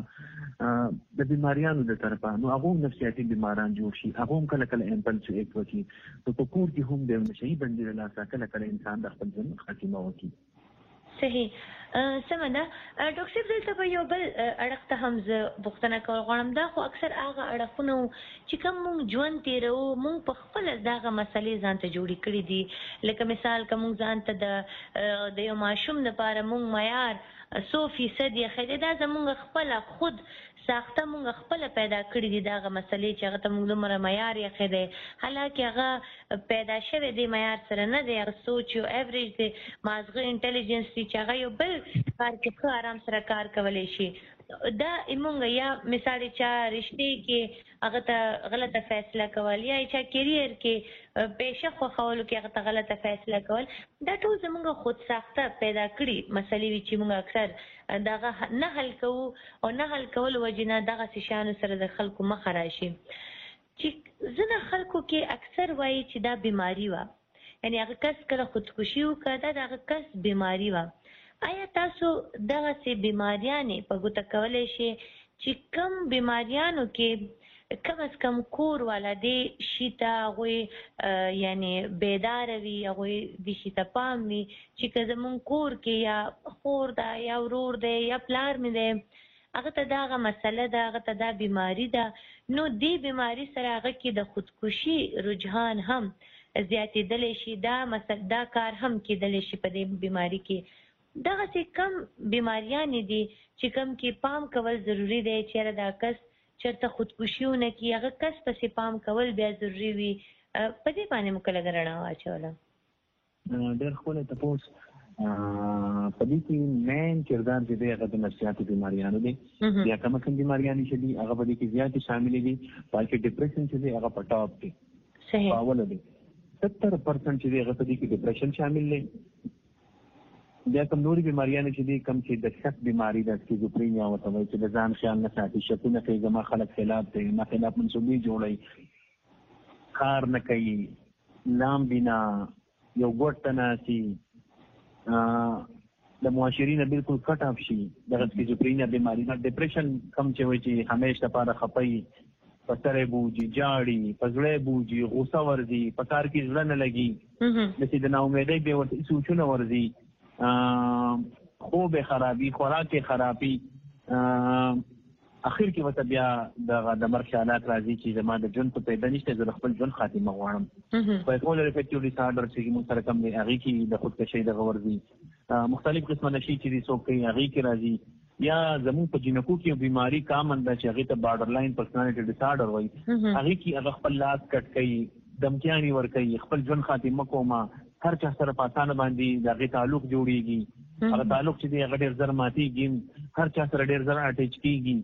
د بیماریانو د طرفه. نو هغه هم نفسیاتي بیماران جوړ شي، هغه هم کله کله امپلسیو ایکټ وکړي. نو په کور کې هم د نشهیي بندي له لاسه کله کله انسان د خپل ژوند خاتمه وکړي. صحیح. سمه ده. ډاکټر صاحب دلته به یو بل اړخ ته هم زه پوښتنه کول غواړم. دا خو اکثر هغه اړخونه چې کوم موږ ژوند تېروو موږ په خپله دغه مسلې ځان ته جوړې کړي دي. لکه مثال که موږ ځان ته د یو ماشوم لپاره موږ معیار څو فیصد یې ښه دا زموږ خپله خود ساخته موږ خپله پیدا کړي دي دغه مسلې چې هغه ته موږ دومره معیار یې ښه دی، حالانکې هغه پیدا شوی دی معیار سره نه دی، هغه سوچ یو ایوریج دی، مازغه انټلیجنس دی چې هغه یو بل کار کې ښه آرام سره کار کولی شي. دا موږ یا مثال چا رشتې کې هغه ته غلطه فیصله کول، یا چا کیریر کې پیشه خوښولو کې هغه ته غلطه فیصله کول، دا ټول زموږ خود ساخته پیدا کړي مسلې وي چې موږ اکثر دغه نه حل کوو، او نه حل کولو وجې نه دغسې شیانو سره د خلکو مخه راشي. چې ځینې خلکو کې اکثر وایي چې دا بیماري وه، یعنې هغه کس کله خودکشي وکړه دا د هغه کس بیماري وه. آیا تاسو دغسې بیماریانې په ګوته کولی شئ چې کوم بیماریانو کې کم از کم کور والا دې شي ته هغوی یعنې بیداره وي، هغوی دې شي ته پام وي چې که زمونږ کور کې یا خور ده یا ورور دی یا پلار مې دی هغه ته دغه مسله ده، هغه ته دا بیماري ده، نو دې بیماري سره هغه کې د خودکشي رجحان هم زیاتېدلی شي، دا دا کار هم کېدلی شي په دې بیماري کې. دغسې کم بیماریانې دي چې کم کې پام کول ضروري دی، چېرې دا کس چېرته خودکشي ونه کړي، هغه کس پسې پام کول بیا ضروري وي. په دې باندې مو کله رڼا واچوله؟ ډېر ښکلی تپوس. په دې کې مین کردار چې دی هغه د نفسیاتي بیماریانو دی. بیا کومه کوم بیماریانې چې دي هغه په دې کې زیاتې شاملې دي، بلکې ډپریشن چې دی هغه په ټاپ دی، په اوله دی. ستر پرسنټ چې دی هغه په دې کې ډپریشن شامل دی. بیا کوم نورې بیماریانې چې دي کوم چې د شک بیماري ده، سکیزوفرینیا ورته وایي چې د ځان خیال نه ساتي، شکونه کوي، زما خلک خلاف دی، ما خلاف منصوبې جوړوي، کار نه کوي، لام بینا، یو ګوټ ته ناستي، د معاشري نه بالکل کټ اف شي، دغه سکیزوفرینیا بیماري نه. ډپریشن کوم چې وایي چې همیش لپاره خپي، په سر یې بوجي، جاړي، په زړه یې بوجي، غوسه ورځي، په کار کې زړه نه لګي، داسې د ناامیدۍ بې ورته سوچونه ورځي، خوب خرابي، خوراک خرابي، اخر کې ورته بیا دغه د مرګ خیالات راځي چې زما د ژوند په پیدا نشته، زه د خپل ژوند خاتمه غواړم. بایپولر افیکټیو ډیس آرډر چې موږ سره کوم دی هغې کې د خودکشۍ دغه ورځي، مختلف قسمه نشي چې دي څوک کوي هغې کې راځي. یا زموږ په جینکو کې یو بیماري کامن ده چې هغې ته بارډر لاین پرسنالټي ډیس آرډر وایي، هغې کې هغه خپل لاس کټ کوي، دمکیانې ورکوي، خپل ژوند خاتمه کومه، هر چا سره په اسانه باندې د هغې تعلق جوړېږي، هغه تعلق چې دی هغه ډېر زر ماتېږي، هر چا سره ډېر زر اټیچ کېږي،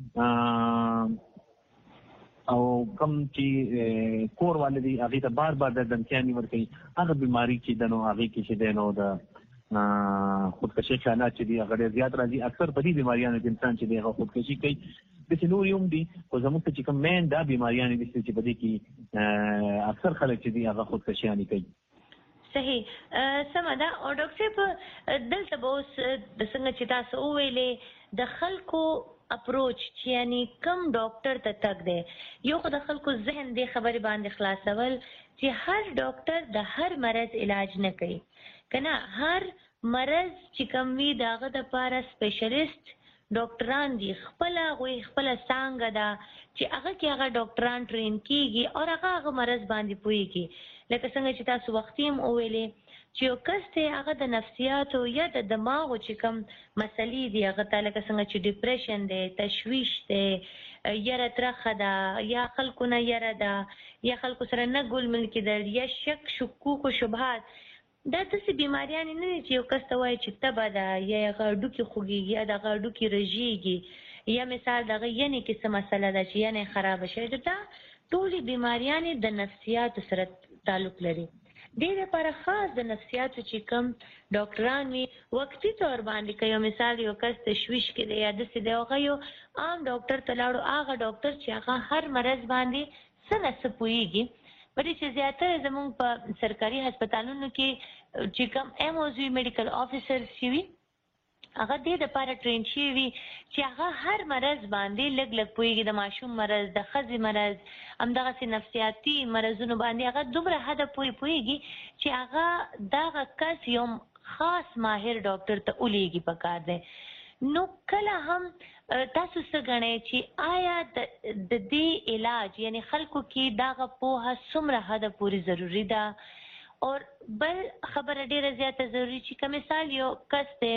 او کوم چې کور والے دي هغې ته بار بار د دمکیانې ورکوي. هغه بیماري چې ده نو هغې کې چې دی نو د خودکشي خیالات چې دي هغه ډېر زیات راځي. اکثر په دې بیماریانو کې انسان چې دی هغه خودکشي کوي. داسې نور هم دي، خو زموږ ته چې کوم مین دا بیماریانې دي چې په دې کې اکثر خلک چې دي هغه خودکشیانې کوي. صحیح، سمه ده. او ډاکټر صاحب دلته به اوس د څنګه چې تاسو وویلې د خلکو اپروچ چې یعنی کم ډاکټر ته تک دی یو خو د خلکو ذهن دې خبرې باندې خلاصول چې هر ډاکټر د هر مرض علاج نه کوي کنه هر مرض چې کوم وي داغه د لپاره سپیشلیست ډاکټران دي خپل غوي خپل څنګه دا چې هغه کې هغه ډاکټران ټرین کیږي او هغه هغه مرض باندې پويږي لکه څنګه چې تاسو وختیم اوویلې چې یو کس ته هغه د نفسیاتو یا د دماغ چې کوم مسلې دي هغه ته لکه څنګه چې ډیپریشن دی تشویش دی یره ترخه ده یا خلکو نه یره ده یا خلکو سره نه ګول مل کېدل یا شک شکوک او شبهات دا داسې بیماریان نه دي چې یو کس ته وایي چې تبه ده یا غاړو کې خوږیږي یا د غاړو کې رژیږي یا مثال دغه یعنی کې څه مسله ده چې یعنی خراب شي دا ټولې بیماریان د نفسیات سره تعلق لري دې لپاره خاص د نفسیاتو چې کوم ډاکټران وي وقتی طور باندې کوي مثال یو کس تشویش کې دی یا د سې دی هغه یو عام ډاکټر ته لاړو هغه ډاکټر چې هغه هر مرض باندې څه نه څه پوهیږي بلې چې زیاتره زموږ په سرکاري هسپتالونو کې چې کوم ایم او زی میډیکل افیسر شي هغه دې د لپاره ټرین شي وي چې هغه هر مرض باندې لګ لګ پوهیږي د ماشوم مرض د ښځې مرض همدغسې نفسیاتي مرضونو باندې هغه دومره حده پوهې پوهیږي چې هغه دغه کس یو خاص ماهر ډاکټر ته ولیږي پکار دی نو کله هم تاسو څه ګڼئ چې آیا د دې علاج یعنی خلکو کې دغه پوهه څومره حده پورې ضروري ده اور بل خبره ډیره زیاته ضروري چې که مثال یو کس دی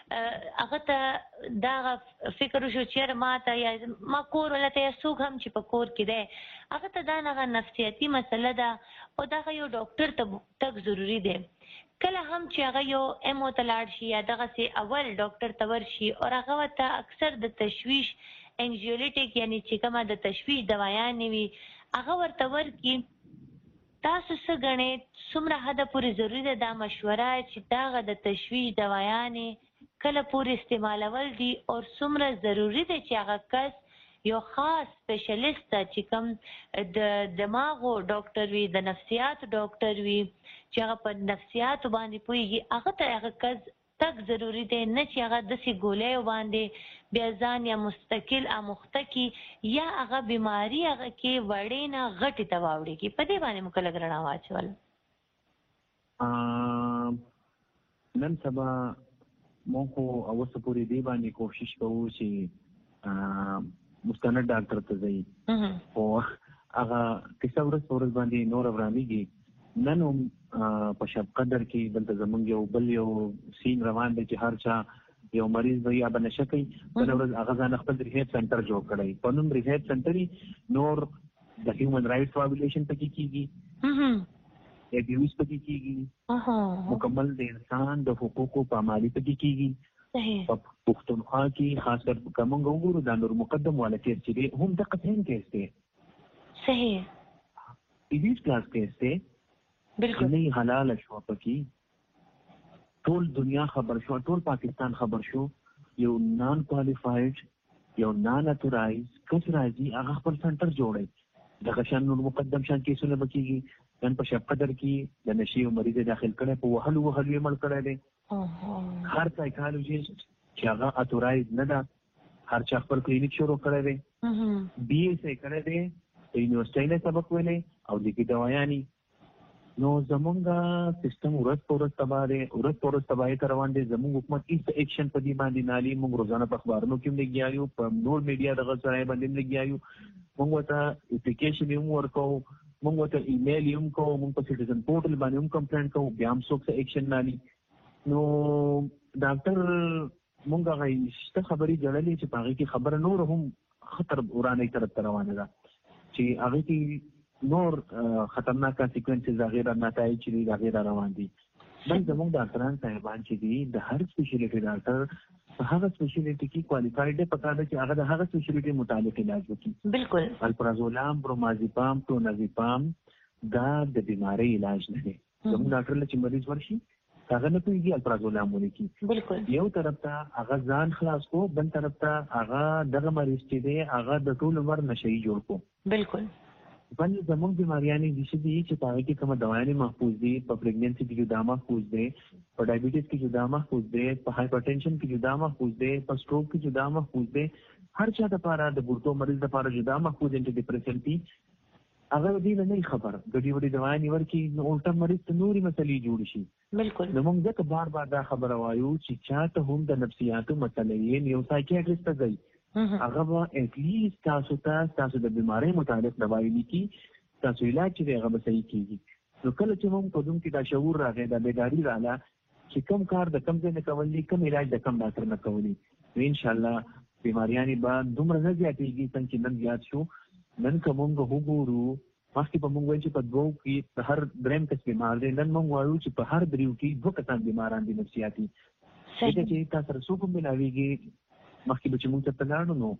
هغه ته دغه فکر وشو چې ما ته یا ما کور ولته یا څوک هم چې په کور کې دی هغه ته دا هغه نفسیاتي مسله ده او دغه یو ډاکټر ته تک ضروري دی کله هم چې هغه یو ایم او ته لاړ شي یا دغسې اول ډاکټر ته ورشي او هغه ورته اکثر د تشویش انزیولیټک یعنی چې کومه د تشویش دوایانې وي هغه ورته ورکړي تاسو څه ګڼئ څومره حده پورې ضروري ده دا مشوره چې دغه د تشویش دوایانې کله پورې استعمالول دي او څومره ضروري ده چې هغه کس یو خاص سپیشلیست چې کوم د دماغو ډاکټر وي د نفسیاتو ډاکټر وي چې هغه په نفسیاتو باندې پوهیږي هغه ته هغه کس تک ضروري دی نه چې هغه داسې ګولیو باندې بیا ځان یا مستقل اموخته کي یا هغه بیماري هغه کې وړې نه غټې ته واوړي کي په دې باندې موږ لږ رڼا واچول نن سبا موږ خو اوسه پورې دې باندې کوشش کوو چې مستند ډاکټر ته ځئ خو هغه کیسه ورځ په ورځ باندې نور ورانېږي نن هم په شب قدر کې دلته زمونږ یو بل یو سین روان دی چې هر چا یو مریض به یا به نشه کوي بله ورځ هغه ځان خپل ریهیب سنټر جوړ کړی په نوم ریهیب سنټر نور د هیومن رایټس وایلیشن پکې کېږي ابیوز پکې کېږي مکمل د انسان د حقوقو پامالي پکې کېږي په پښتونخوا کې خاص کر که موږ وګورو دا نور مقدم والا کیس چې دی هم دقه سیم کیس دی صحیح ایډیټ کلاس کیس دی بالکل نه حلال شو پکې ټول دنیا خبر شو ټول پاکستان خبر شو یو نان کوالیفاید یو نان اتورایز کس راځي هغه خپل سنټر جوړي دغه شان نور مقدم شان کیسونه بکیږي نن په شپ قدر کې د نشي مریض داخل کړي په وهلو وهلو یې مړ کړی دی هر سایکالوجیست چې هغه اتورایز نه ده هر چا خپل کلینیک شروع کړی دی بی ایس ای کړی دی یونیورسټۍ نه سبق ویلی او لیکي دوایانې نو زمونږ سیستم ورځ په ورځ تباه دی ورځ په ورځ تباهۍ ته روان دی زمونږ حکومت هېڅ ایکشن په دې باندې نه لي موږ روزانه په اخبارونو کې هم لګیا یو په نور میډیا دغه ځای باندې هم لګیا یو موږ ورته اپلیکیشن یې هم ورکوو موږ ورته ایمیل یې هم کوو موږ په سټیزن پورټل باندې هم کمپلینټ کوو بیا هم څوک څه ایکشن نه لي نو ډاکټر موږ هغه شته خبرې جوړلې چې په هغې کې خبره نور هم خطر ورانۍ طرف ته روانه ده چې هغې کې نور خطرناک کانسیکوینسز هغې را نتایج چې دي هغې را روان دي بل زموږ ډاکټران صاحبان چې دي د هر سپیشلیټي ډاکټر په هغه سپیشلیټي کې کوالیفاید دی پکار ده چې هغه د هغه سپیشلیټي متعلق علاج وکړي بالکل الپرازولام برومازیپام کلونازیپام دا د بیمارۍ علاج نه دی زموږ ډاکټر له چې مریض ورشي هغه نه پوهېږي الپرازولام ولیکي بالکل یو طرف ته هغه ځان خلاص کو بل طرف ته هغه دغه مریض چې دی هغه د ټول عمر نشهیي جوړ کو بالکل بل زموږ بیماریانې داسې دي چې په هغې کې کومه دوایانې محفوظ دي په پریګننسي کې جدا محفوظ دی په ډایبیټیز کې جدا محفوظ دی په هایپرټینشن کې جدا محفوظ دی په سټروک کې جدا محفوظ دی هر چا لپاره د ګردو مریض لپاره جدا محفوظ انټي ډیپریسنټ دي. هغه دې نه خبر ګډي وډي دوايانې ورکي نو الټا مریض ته نوري مسلې جوړ شي. بالکل. نو موږ ځکه بار بار دا خبره وایو چې چاته هم د نفسیاتو مسلې یو سایکیاټریسټ ته ځي، هغه به اټلیسټ تاسو ته تاسو د بیمارۍ متعلق دوايي لیکي، تاسو علاج چې هغه به صحیح کیږي. نو کله چې موږ په دوم کې دا شعور راغی، دا بیداری رااله چې کم کار د کم ځای نه کولی، کم علاج د کم ډاکټر نه کولی، نو انشاءالله بیماریانې به دومره نه زیاتېږي څنګه چې نن زیات شو. نن که موږ وګورو مخکې به موږ وایو چې په دوو کې په هر درېیم کس بیمار دی، نن موږ وایو چې په هر دریو کې دوه کسان بیماران دي نفسیاتي. ځکه چې تا سره څوک هم ملاوېږي. مخکې به چې موږ ته لاړو نو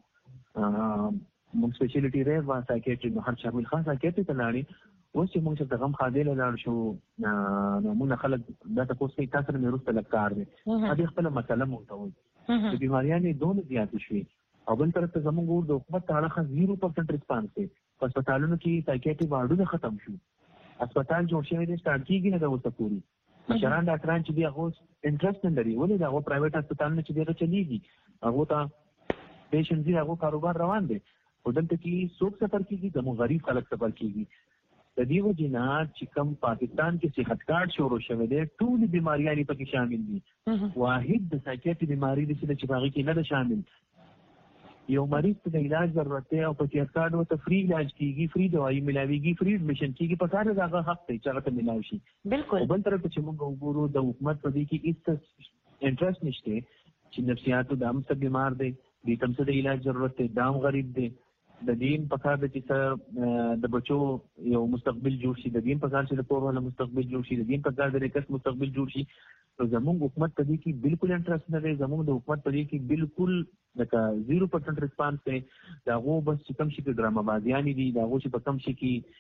موږ سپیشلیټي ری وه سایکیټري، نو هر شامل خان سایکیټري ته لاړې. اوس چې موږ چې غم خادې له لاړ شو نو موږ خلک دا تپوس کوي تا سره مې وروسته لږ کار دی، هغې خپله مسله موږ ته وایي چې بیماریانې دومره زیاتې شوې. او بل طرف ته زموږ ور د حکومت ته اړخه زیرو پرسنټ ریسپانس دی. په هسپتالونو کې سایکیټري وارډونه ختم شو، هسپتال جوړ شوی دی، سټارټ کېږي نه د اوسه پورې. مشران ډاکټران چې دي هغه اوس انټرسټ نه لري، ولې د هغو پرایویټ هسپتالونه چې دي هغه چلېږي، هغو ته پیشنټ دي، هغو کاروبار روان دی. خو دلته کې څوک سفر کېږي؟ زموږ غریب خلک سفر کېږي. د دې وجې نه چې کوم پاکستان کې صحت کارت شروع شوی دی، ټولې بیماریانې پکې شامل دي. واحد د سایکیټري بیماري دي چې په هغې کې نه ده شامل. یو مریض ته د علاج ضرورت دی او په صحت کارت ورته فری علاج کېږي، فری دوايي ملاوېږي، فری ایډمیشن کېږي، په کار د هغه حق دی چې هغه ته ملاو شي. بالکل. بل طرف ته چې موږ وګورو د حکومت په دې کې هېڅ انټرسټ نشته چې نفسیاتو دا هم څه بیمار دی، دې ته هم څه د علاج ضرورت دی، دا هم غریب دی. د دې په کار د چې د بچو یو مستقبل جوړ شي، د دې په کار چې د کور والا مستقبل جوړ شي، د دې په کار د ریکس مستقبل جوړ شي. نو زموږ حکومت په دې کې بالکل انټرسټ نه دی. زموږ د حکومت په دې کې بالکل لکه زیرو پرسنټ ریسپانس دی. د هغو بس چې کوم شي کې ډرامه بازیانې دي، د هغو چې په کوم شي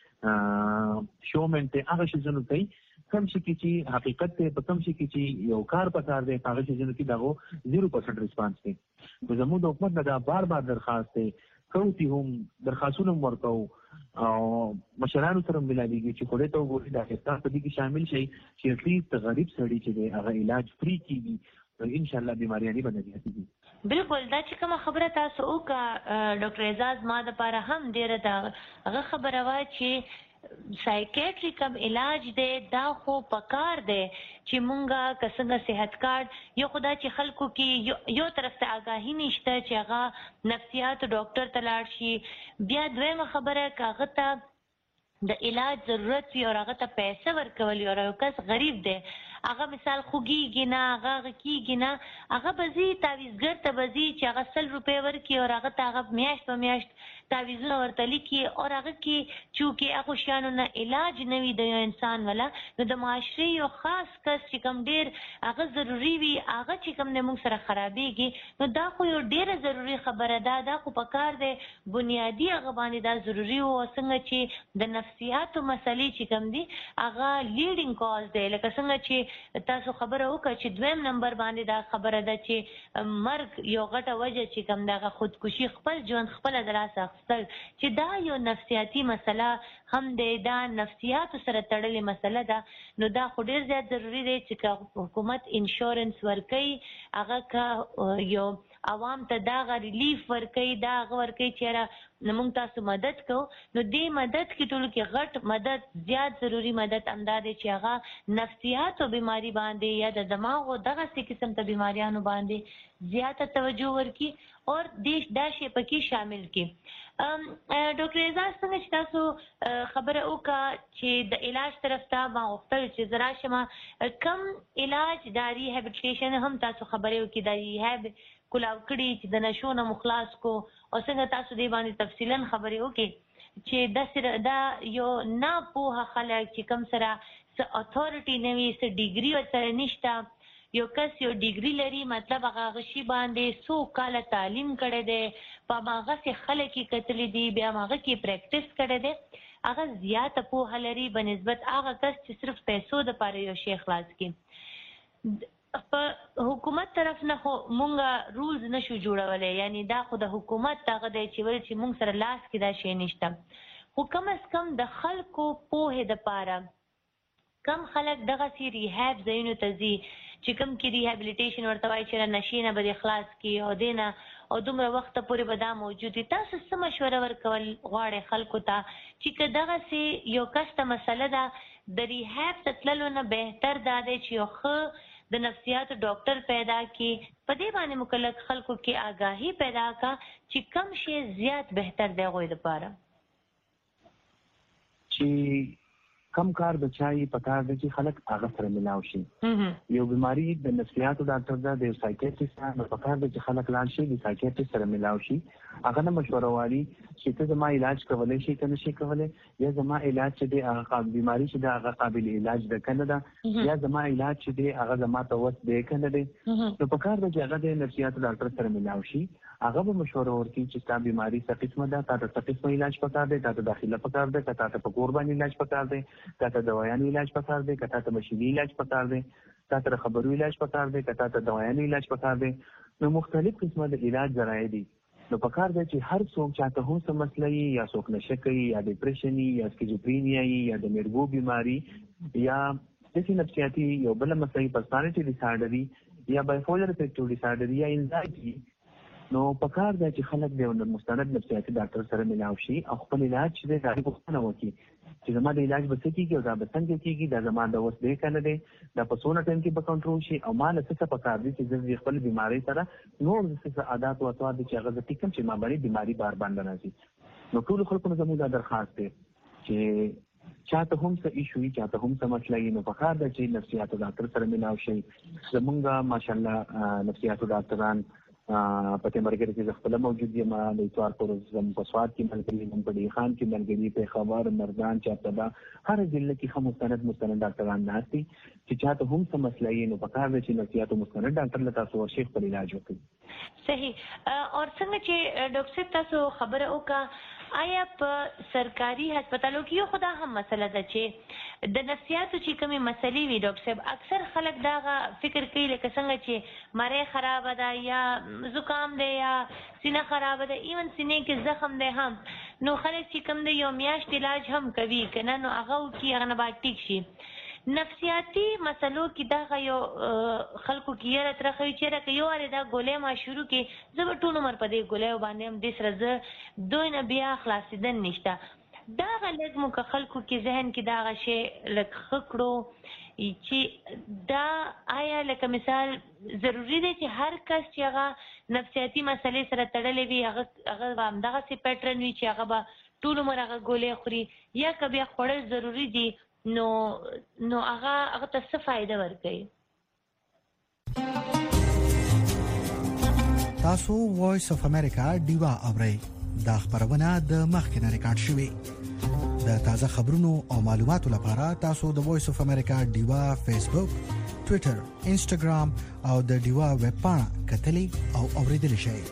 کې شومنټ دی، هغه شیزونو کوي. کوم شي کې چې حقیقت دی، په کوم شي کې چې یو کار په کار دی، هغه شیزونو کې د هغو زیرو پرسنټ ریسپانس دی. نو زموږ د حکومت نه دا بار بار درخواست دی، کوتی هم درخواستونه هم ورکوو او مشرانو سره ملاوېږي چې خدای ته وګورئ دا احساس په دې کې شامل شي چې اټلیسټ د غریب سړي چې دی هغه علاج فری کېږي، نو انشاءالله بیماریانې به نه زیاتېږي. بالکل. دا چې کومه خبره تاسو وکړه ډاکټر اعزاز، ما دپاره هم ډېره د هغه خبره وه چې سایکیټري کوم علاج دی دا خو پکار دی چې مونږه که څنګه صحت کارت یو خدا چې خلکو کې یو طرف ته آګاهي نشته چې هغه نفسیاتو ډاکټر ته لاړ شي. بیا دویمه خبره که هغه ته د علاج ضرورت وي او هغه ته پیسې ورکول او یو کس غریب دی، هغه مثال خوږیږي نه، هغه کېږي نه، هغه به ځي تعویزګر ته به ځي چې هغه سل روپۍ ورکړي او هغه ته هغه میاشت په میاشت تعویزونه ورته لیکي او هغه کې چونکې هغو شیانو نه علاج نه وي د یو انسان والا، نو د معاشرې یو خاص کس چې کوم ډېر هغه ضروري وي هغه چې کوم دی موږ سره خرابېږي. نو دا خو یو ډېره ضروري خبره ده، دا خو په کار دی بنیادي هغه باندې دا ضروري و. څنګه چې د نفسیاتو مسلې چې کوم دي هغه لیډینګ کاز دی، لکه څنګه چې تاسو خبره وکړه چې دویم نمبر باندې دا خبره ده چې مرګ یو غټه وجه چې کوم دغه خودکشي، خپل ژوند خپله د لاسه اخیستل، چې دا یو نفسیاتي مسله هم دی، دا نفسیاتو سره تړلې مسله ده. نو دا خو ډېر زیات ضروري دی چې که حکومت انشورنس ورکوي، هغه که یو عوام ته دا هغه ریلیف ورکوي، دا هغه ورکوي چې یاره موږ تاسو مدد کوو. نو دې مدد کې ټولو کې غټ مدد، زیات ضروري مدد همدا دی چې هغه نفسیاتو بیماري باندې یا د دماغو دغسې قسم ته بیماریانو باندې زیاته توجه ورکړي او دا شی پکې شامل کړي. ډاکټر اعزاز څنګه چې تاسو خبره وکړه چې د علاج طرف ته ما غوښتل چې زه راشم، کم علاج دا ریهیبلیټیشن هم تاسو خبرې وکړي، دا ریهیب کلاو کړي چې د نشو نه مو خلاص کو، او څنګه تاسو دې باندې تفصیلا خبرې وکړي چې دا سره دا یو ناپوهه خلک چې کوم سره څه اتھارټي نه وي، څه ډیګري ورسره نشته، یو کس یو ډیګري لري مطلب هغه غشي باندې څو کاله تعلیم کړی دی، په هماغسې خلک یې کتلي دي، بیا هماغه کې پریکټس کړی دی، هغه زیاته پوهه لري بنسبت هغه کس چې صرف پیسو دپاره یو شی خلاص کړي. په حکومت طرف نه خو مونږ رولز نشو جوړولی، یعنی دا خو د حکومت دغه دی چې ول چې مونږ سره لاس کې دا شی نشته، خو کم از کم د خلکو پوهې دپاره کم خلک دغسې ریهیب ځایونو ته ځي چې کوم کې ریهیبلیټیشن ورته وایي چې نشې نه به دې خلاص کړي او دې نه او دومره وخت پورې به دا موجود وي. تاسو څه مشوره ورکول غواړئ خلکو ته چې که دغسې یو کس ته مسله ده د ریهاب ته تللو نه بهتر دا دی چې یو ښه د نفسیاتو ډاکټر پیدا کړي، په دې باندې مکلک خلکو کې آګاهي پیدا کا چې کم شی زیات بهتر دی هغوی دپاره؟ چې کم کار د چای په کار دی چې خلک هغه سره ملاو شي. یو بیماری د نفسیاتو ډاکټر ده، د یو سایکیټریسټ نه په کار دی چې خلک لاړ شي د سایکیټریسټ سره ملاو شي، هغه نه مشوره غواړي چې ته زما علاج کولی شي که نه شي کولی، یا زما علاج چې دی هغه بیماري چې ده هغه قابل علاج ده که نه ده، یا زما علاج چې دی هغه زما ته وس دی که نه دی. نو په کار ده چې هغه د نفسیاتو ډاکټر سره ملاو شي، هغه به مشوره ورکړي چې ستا بیماري څه قسمه ده، تا ته څه قسمه علاج پکار دی، تا ته داخله پکار دی که تا ته په کور باندې علاج پکار دی، تا ته دوایانو علاج پکار دی که تا ته مشیني علاج پکار دی، تا ته خبرو علاج پکار دی که تا ته دوایانو علاج پکار دی. نو مختلف قسمه د علاج ذرایع دي. نو پکار دی چې هر څوک چاته هم څه مسله وي، یا څوک نشه کوي، یا ډپریشن وي، یا سکیزوفرینیا وي، یا د میرګو بیماري، یا داسې نفسیاتي یو بله مسله وي، پرسنالټي ډیسارډر وي، یا بایپولر افیکټیو ډیسارډر یا انزایټي. نو پکار دی چې خلک د مستند نفسیاتي ډاکټر سره ملاو شي او خپل علاج چې دی د هغې پوښتنه وکړي چې زما د علاج به څه کېږي او دا به څنګه کېږي، دا زما د وس دی که نه دی، دا په څونه ټایم کې به کنټرول شي، او ما له څه څه پکار دي چې زه خپل بیمارۍ سره نور څه څه عادات او اطوار دي چې هغه زه ټیک کړم چې ما باندې بیماري بار باندې راځي. نو ټولو خلکو نه زموږ دا درخواست دی چې چاته هم څه ایشو وي، چاته هم څه مسله وي، نو پکار ده چې نفسیاتو ډاکټر سره ملاو شي. زمونږ ماشاءالله نفسیاتو ډاکټران په دې مرکز کې خپل موجود یم، د اتوار پر ورځ په سواد کې ملګري یم، په ډی خان کې ملګري، په خبر مردان چاپدا هر ضلع کې هم مستند مستند ډاکټران ناست دي چې چاته هم څه مسله یې نو پکار دی چې نفسیاتو مستند ډاکټر له تاسو ورشي خپل علاج وکړي. صحیح. او څنګه چې ډاکټر صاحب تاسو خبره وکړه، آیا په سرکاري هسپتالو کې یو خدا هم مسله ده چې د نفسیاتو چې کومې مسلې وي ډاکټر صاحب، اکثر خلک دا فکر کوي لکه څنګه چې مری خرابه ده یا زکام دی یا سینه خرابه ده، ایون سینې کې زخم دی هم، نو خلک چې کوم دی یو میاشت علاج هم کوي که نه، نو هغه وکړي هغه نه باید ټیک شي. نفسیاتي مسلو کې دغه یو خلکو کې یره ترخوي چې راکه یو وارې دا ګولۍ ما شروع کې زه به ټول عمر په دې ګولیو باندې هم دې سره زه دوی نه بیا خلاصېدن نشته. دغه لږ مو که خلکو کې ذهن کې دغه شی لږ ښه کړو چې دا آیا لکه مثال ضروري دی چې هر کس چې هغه نفسیاتي مسلې سره تړلی وي هغه هغه به همدغسې پیټرن وي چې هغه به ټول عمر هغه ګولۍ خوري، یا که بیا خوړل ضروري دي نو نو هغه هغه ته څه فایده ورکوي؟ تاسو وایس اف امریکا ډیوا اورئ. دا خبرونه د مخکنه ریکارډ شوې. د تازه خبرونو او معلوماتو لپاره تاسو د وایس اف امریکا ډیوا فیسبوک، ټوئیټر، انسټاګرام او د ډیوا ویب پاڼه کتلی او اوریدلی شئ.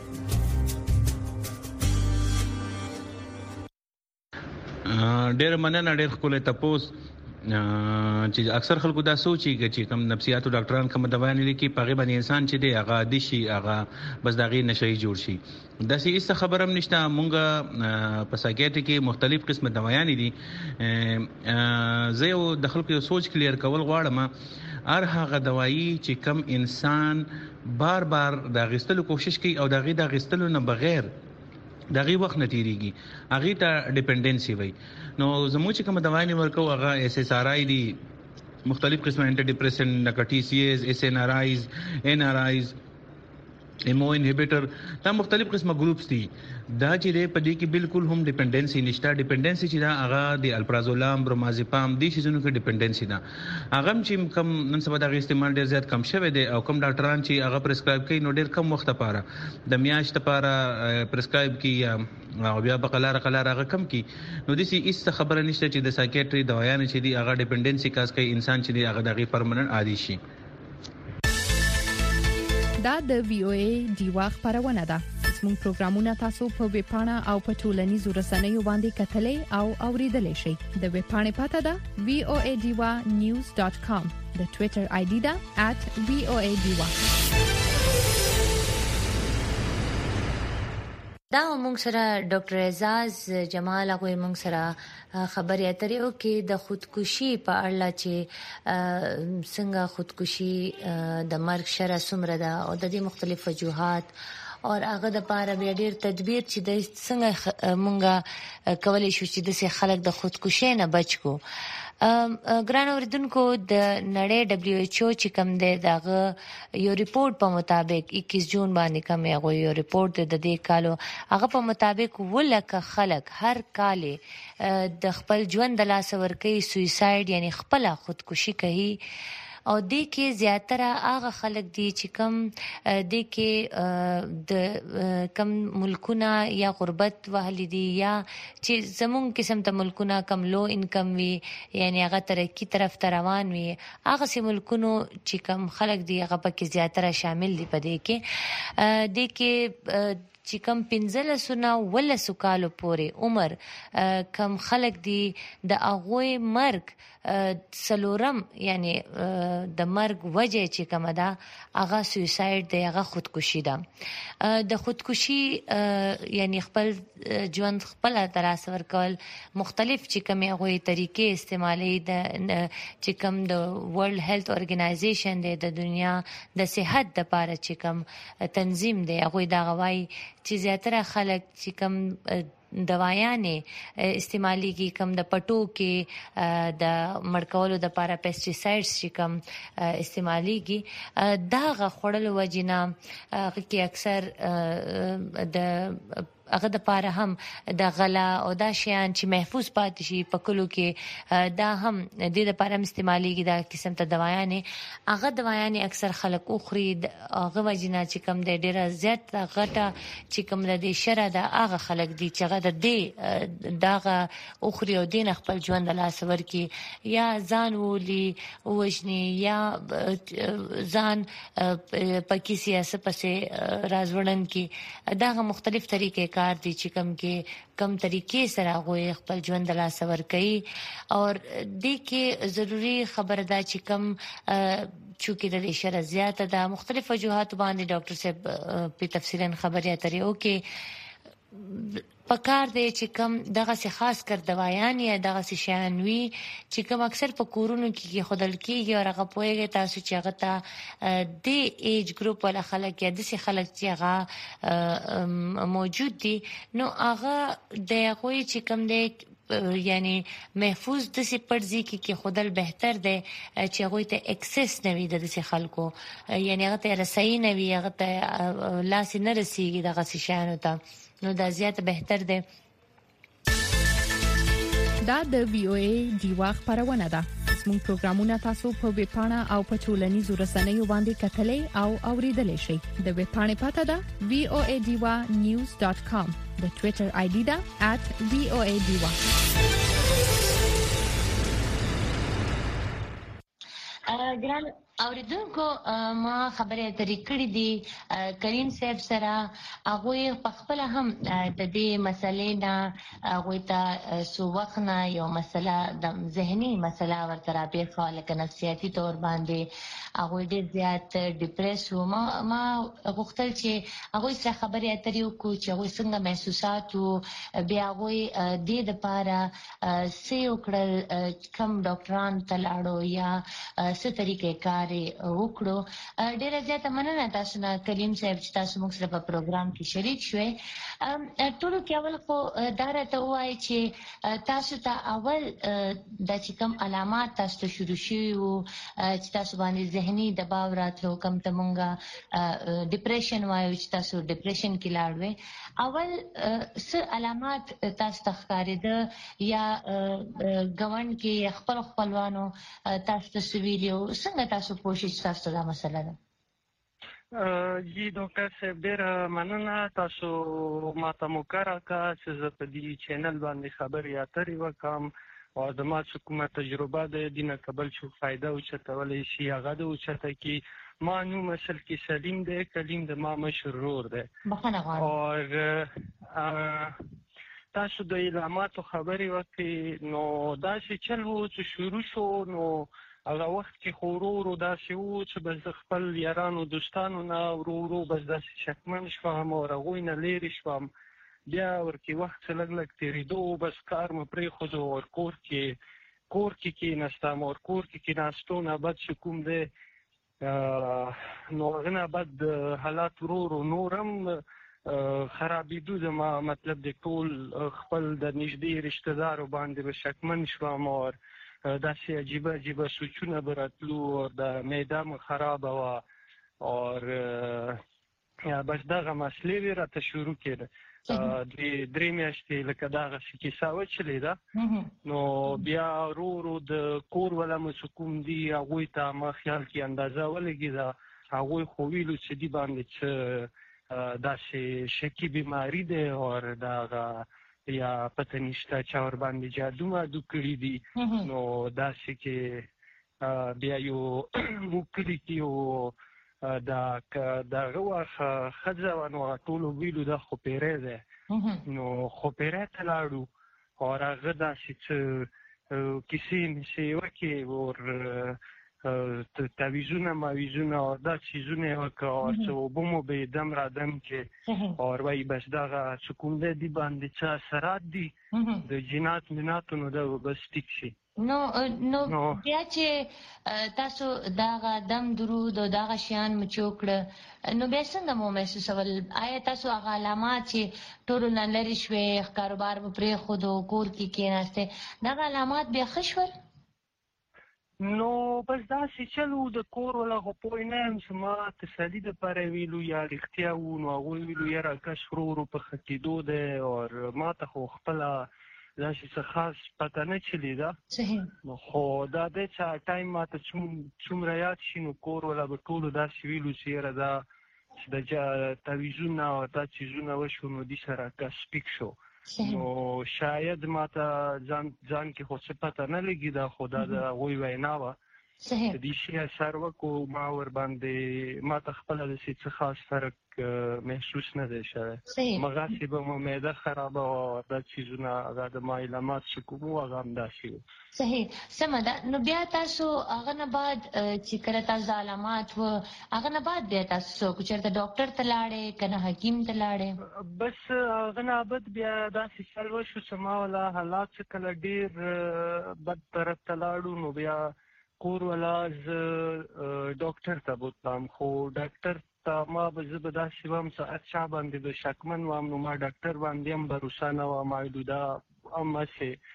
ډېر مننه، ډېر ښکلی تپوس چې اکثر خلکو دا سوچي چې کوم نفسیاتو ډاکټران کوم دوايانې لیکي په هغې باندې انسان چې دی هغه عادي شي، هغه بس د هغې نشهیي جوړ شي. داسې هېڅ خبره هم نشته. مونږ په سایکیاټري کې مختلف قسمه دوايانې دي. زه یو د خلکو یو سوچ کلیر کول غواړم، هر هغه دوايي چې کم انسان بار بار د اخیستلو کوشش کوي او د هغې د اخیستلو نه بغیر د هغې وخت نه تېرېږي، هغې ته ډیپنډنسي وایي. نو زموږ چې کومه دوايانې ورکوو هغه ایس ایس آر آی دي، مختلف قسمه انټي ډپریسن لکه ټي سی ایز، ایس این آر آیز، این آر آیز، ایمو انهبیټر، دا مختلف قسمه ګروپس دي. دا چې دی په دې کې بالکل هم ډیپنډنسي نشته. ډیپنډنسي چې دا هغه د الپرازولام، برومازیپام دې شیزونو کې ډیپنډنسي ده. هغه هم چې کم نن سبا د هغې استعمال ډېر زیات کم شوی دی او کم ډاکټران چې هغه پرسکرایب کوي نو ډېر کم وخت لپاره د میاشت لپاره پرسکرایب کوي او بیا په قلاره قلاره هغه کم کوي. نو داسې هېڅ خبره نشته چې د سایکیاټري دوايانې چې دي هغه ډیپنډنسي کاز کوي انسان چې دی هغه د هغې پرمننټ عادي شي. دا د وی او ای ډیوا خبرونه ده. زموږ پروګرامونه تاسو په ویب پاڼه او په ټولنیزو رسنیو باندې کتلای او اوریدلای شئ. د ویب پاڼې پته ده وی او ای ډیوا نیوز ډاټ کام. د ټوئیټر آی ډي ده ات وی او ای ډیوا. دا موږ سره ډاکټر اعزاز جمال هغوی موږ سره خبرې اترې وکړې د خودکشي په اړه چې څنګه خودکشي د مرګ شرح څومره ده او د دې مختلف وجوهات او هغه د پاره بیا ډیر تدبیر چې د څنګه مونږه کولای شو چې د خلک د خودکشي نه بچ کو. ګران اوریدونکو د نړۍ دبليو ایچ او چې کوم دی دغه یو ریپورت په مطابق اکیس جون باندې کوم یو ریپورت د دې کالو هغه په مطابق ولکه خلک هر کال د خپل ژوند د لاس ورکوي سویساید یعنی خپل خودکشي کوي او د کې زیاتره هغه خلک دي چې کم د کې د کم ملکونه یا غربت وهلي دي یا چې زمون قسم ته ملکونه کم لو انکم وي یعنی هغه ترقی طرف ته روان وي هغه سي ملکونو چې کم خلک دي هغه پکې زیاتره شامل دي په دې کې د کې چې کم پنځله سونه ولا سکالو پورې عمر کم خلک دي د اغوی مرګ سلورم یعنی د مرګ وجه چې کوم ده هغه سویساید دی هغه خودکشي ده د خودکشي یعنی خپل ژوند خپل تراس ورکول مختلف چې کوم هغه طریقې استعمالي د چې کوم د ورلد هیلث اورګنایزیشن دی د دنیا د صحت لپاره چې کوم تنظیم دی هغه دا غوايي چې زیاتره خلک چې کوم دوايانې استعمالي کی کم د پټو کې د مړکولو د لپاره پیسټیسایډز چې کم استعمالي کی دا غ خړل وجینا کې اکثر د هغه د پاره هم د غلا او د شیان چې محفوظ پاتې شي په کلو کې دا هم د دې لپاره استعمالي کی دا قسم ته دوايانې هغه دوايانې اکثر خلک اخري هغه وجینا چې کم د ډیره زیات غټه چې کم د شره د هغه خلک دي چې هغه د دې داغه اخري او دین خپل ژوند لاس ورکی یا ځان ولي وښني یا ځان پکې سیاست پسې رازوړن کی داغه مختلف طریقې کار دي چې کم کې کم طریقې سره غوي خپل ژوند لا سور کوي او د کې ضروری خبره ده چې کم چونکه د شر زیاته ده مختلف وجوهات باندې ډاکټر صاحب په تفصیلا خبرې اترې او کې پکار دی چې کم دغه سي خاص کر دوايان یا دغه سي شانوي چې کم اکثر په کورونو کې خودل کېږي او هغه پوهیږي تاسو چې هغه ته د ایج ګروپ ولا خلک یا د سي خلک چې هغه موجود دي نو هغه د هغه چې کم دی یعنی محفوظ د سي پرځي کې کې خودل بهتر دی چې هغه ته اکسس نوي د سي خلکو یعنی هغه ته رسۍ نوي هغه ته لاس نه رسیږي دغه سي شانو ته نو دا زیات بهتر دی. دا د وی او ای دیوا خبرونه ده. زموږ پروګرامونه تاسو په ویب پاڼه او په ټولنیزو رسنیو باندې کتلې او اوریدلای شئ. د ویب پاڼې پته ده وی او ای دیوا نیوز ډاٹ کام. د ټوئیټر آی ډي ده ات وی او ای دیوا. ګران اوریدونکو ما خبرې اترې کړې دي کریم صاحب سره هغه په خپل هم د دې مسلې نه هغه ته سو وخت نه یو مسله د ذهني مسله ورته پیښه لکه نفسیاتي تور باندې هغه ډېر زیات ډیپریس و ما ما غوښتل چې هغه سره خبرې اترې وکړو چې هغه څنګه محسوسات او بیا هغه د دې لپاره سیو کړل کوم ډاکټران تلاړو یا څه طریقې کار وکړو. ډیره زیاته مننه تاسو نه کریم صاحب چې تاسو موږ سره په پروګرام کې شریک شوئ. ټول کې اول خو دا راته وایي چې تاسو ته اول د چې کوم علامات تاسو ته شروع شي او چې تاسو باندې ذهني دباو راتلو کوم ته مونږه ډیپریشن وایو چې تاسو ډیپریشن کې لاړوي اول څه علامات تاسو ته ښکارېده یا ګوند کې خپل خپلوانو تاسو ته سویلیو څنګه تاسو کوشش تاسو دا مسله ده؟ جی ډاکټر صاحب ډېر مننه تاسو ماته موکره کا چې زه په دې چینل باندې خبرې اترې وکړم او زما چې کومه تجربه ده د نه قبل شو فایده اوچتولی شي هغه د اوچته کې ما نوم اصل کې سلیم دی کلیم د ما مشر ورور دی او تاسو د علاماتو خبرې وکړې نو داسې چل و چې شروع شو نو هغه وخت کې خو ورو ورو داسې و چې بس د خپل یارانو دوستانو نه ورو ورو بس داسې شکمن شوم او هغوی نه لرې شوم بیا ورکې وخت څه لږ لږ تېرېدو بس کار مې پرېښودو او کور کې کور کې کېناستم او کور کې کېناستو نه بعد چې کوم دی نو هغه نه بعد حالات ورو ورو نورم خرابېدو د ما مطلب د ټول خپل د نږدې رشته دارو باندې به شکمن شوم او داسې عجیبه عجیبه سوچونه به راتلو او د معده مې خرابه وه او بس دغه مسلې وې راته شروع کېده درې میاشتې لکه دغسې کیسه وچلېده نو بیا ورو ورو د کور والا مې چې کوم دي هغوی ته ما خیال کې اندازه ولګېده هغوی خو ویلو چې دې باندې څه داسې شکي بیماري دی او دغه یا پته نشته چا ورباندې جادو مادو کړي دي نو داسې کې بیا یو موږ کلي کې یو دغه وخت ښځه وه نو ټولو ویلو دا خوپیری دی نو خوپیری ته لاړو او هغه داسې څه کیسې میسې وکړې ور تعویضونه ماویزونه او دا څیزونه یې وکړه او څه اوبه مو به یې دم رادم کې او وایي بس دغه څه کوم دی دې باندې څه اثرات دي د جینات مناتو نو دا به بس ټیک شي نو نو بیا چې تاسو دغه دم درود او دغه شیان مو چې وکړه نو بیا څنګه مو محسوسول آیا تاسو هغه علامات چې ټولو نه لرې شوې کاروبار مو پرېښود او کور کې کېناستې دغه علامات بیا ښه شول نو بس داسې چل و د کور والا خو پوه نه یم چې ما تسلي دپاره ویلو یا رښتیا وو نو هغوی ویلو یاره کس ورو ورو په ښه کېدو دی او ما ته خو خپله داسې څه خاص پته نه چلېده خو دا دی چې ټایم ما ته څومره یاد شي نو کور والا به ټولو داسې ویلو چې یاره دا چې د تعویضونه او دا څیزونه وشو نو دې سره کس پیک شو نو شاید ما ته ځان ځان کې خو څه پته نه لګېده خو دا د هغوی وینا وه د دې شي اثر وکړو ما ورباندې ما ته خپله داسې څه خاص فرق محسوس نه دی شوی مغسې به مو معده خرابه وه دا څیزونه هغه د ما علامات چې کوم وو هغه همداسې وو صحیح سمه ده نو بیا تاسو هغه نه بعد چې کله تاسو علامات وو هغه نه بعد بیا تاسو څوک چېرته ډاکټر ته لاړې که نه حکیم ته لاړې بس هغه نه بعد بیا داسې چل وشو چې ما والا حالات چې کله ډېر بد طرف ته لاړو نو بیا کور والا زه ډاکټر ته بوتلم خو ډاکټر ته ما به زه به داسې وم چې هر چا باندې به شکمن وم نو ما ډاکټر باندې هم بروسه نه وه ما ویلو دا همسې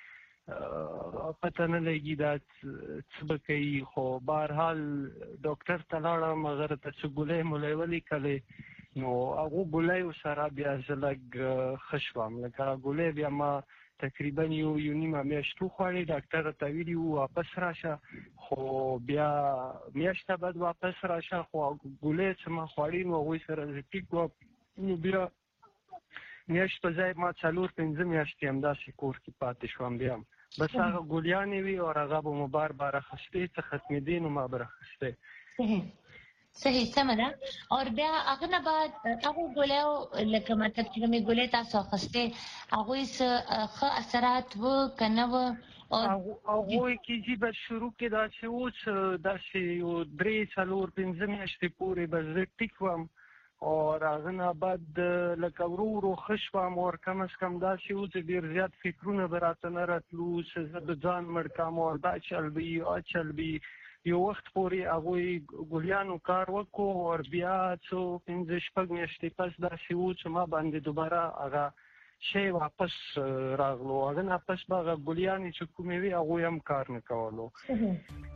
پته نه لګي دا څه به کوي خو بهرحال ډاکټر ته لاړم هغه راته څه ګولۍ مولۍ ولیکلې نو هغو ګولیو سره بیا زه لږ ښه شوم لکه ګولۍ بیا ما تقریبا یو یو نیمه میاشت وخوړې ډاکټر راته ویلي وو واپس راشه خو بیا میاشته بعد واپس راشه خو ګولۍ چې ما خوړې نو هغوی سره زه ټیک وم نو بیا میاشت په ځای ما څلور پنځه میاشتې همداسې کور کې پاتې شوم بیا هم بس هغه ګولیانې وي او هغه به مو بار بار اخیستې څه ختمېدې نو ما به راخیستې صحیح سمه ده او بیا هغه نه بعد هغو ګولیو لکه مطلب چې کومې ګولۍ تاسو اخیستې هغوی څه ښه اثرات وه که نه وه هغوی کې چې به شروع کې داسې و چې داسې یو درې څلور پنځه میاشتې پورې به زه ټیک وم او هغه نه بعد لکه ورو ورو ښه شوم او کم از کم داسې و چې ډېر زیات فکرونه به راته نه راتلو چې زه د ځان مړ کړم او دا چل به وي او چل به وي یو وخت پورې هغوی ګولیانو کار وکړو او بیا څو پنځه شپږ میاشتې پس داسې و چې ما باندې دوباره هغه شی واپس راغلو هغه نه پس به هغه ګولیانې چې کومې وي هغوی هم کار نه کولو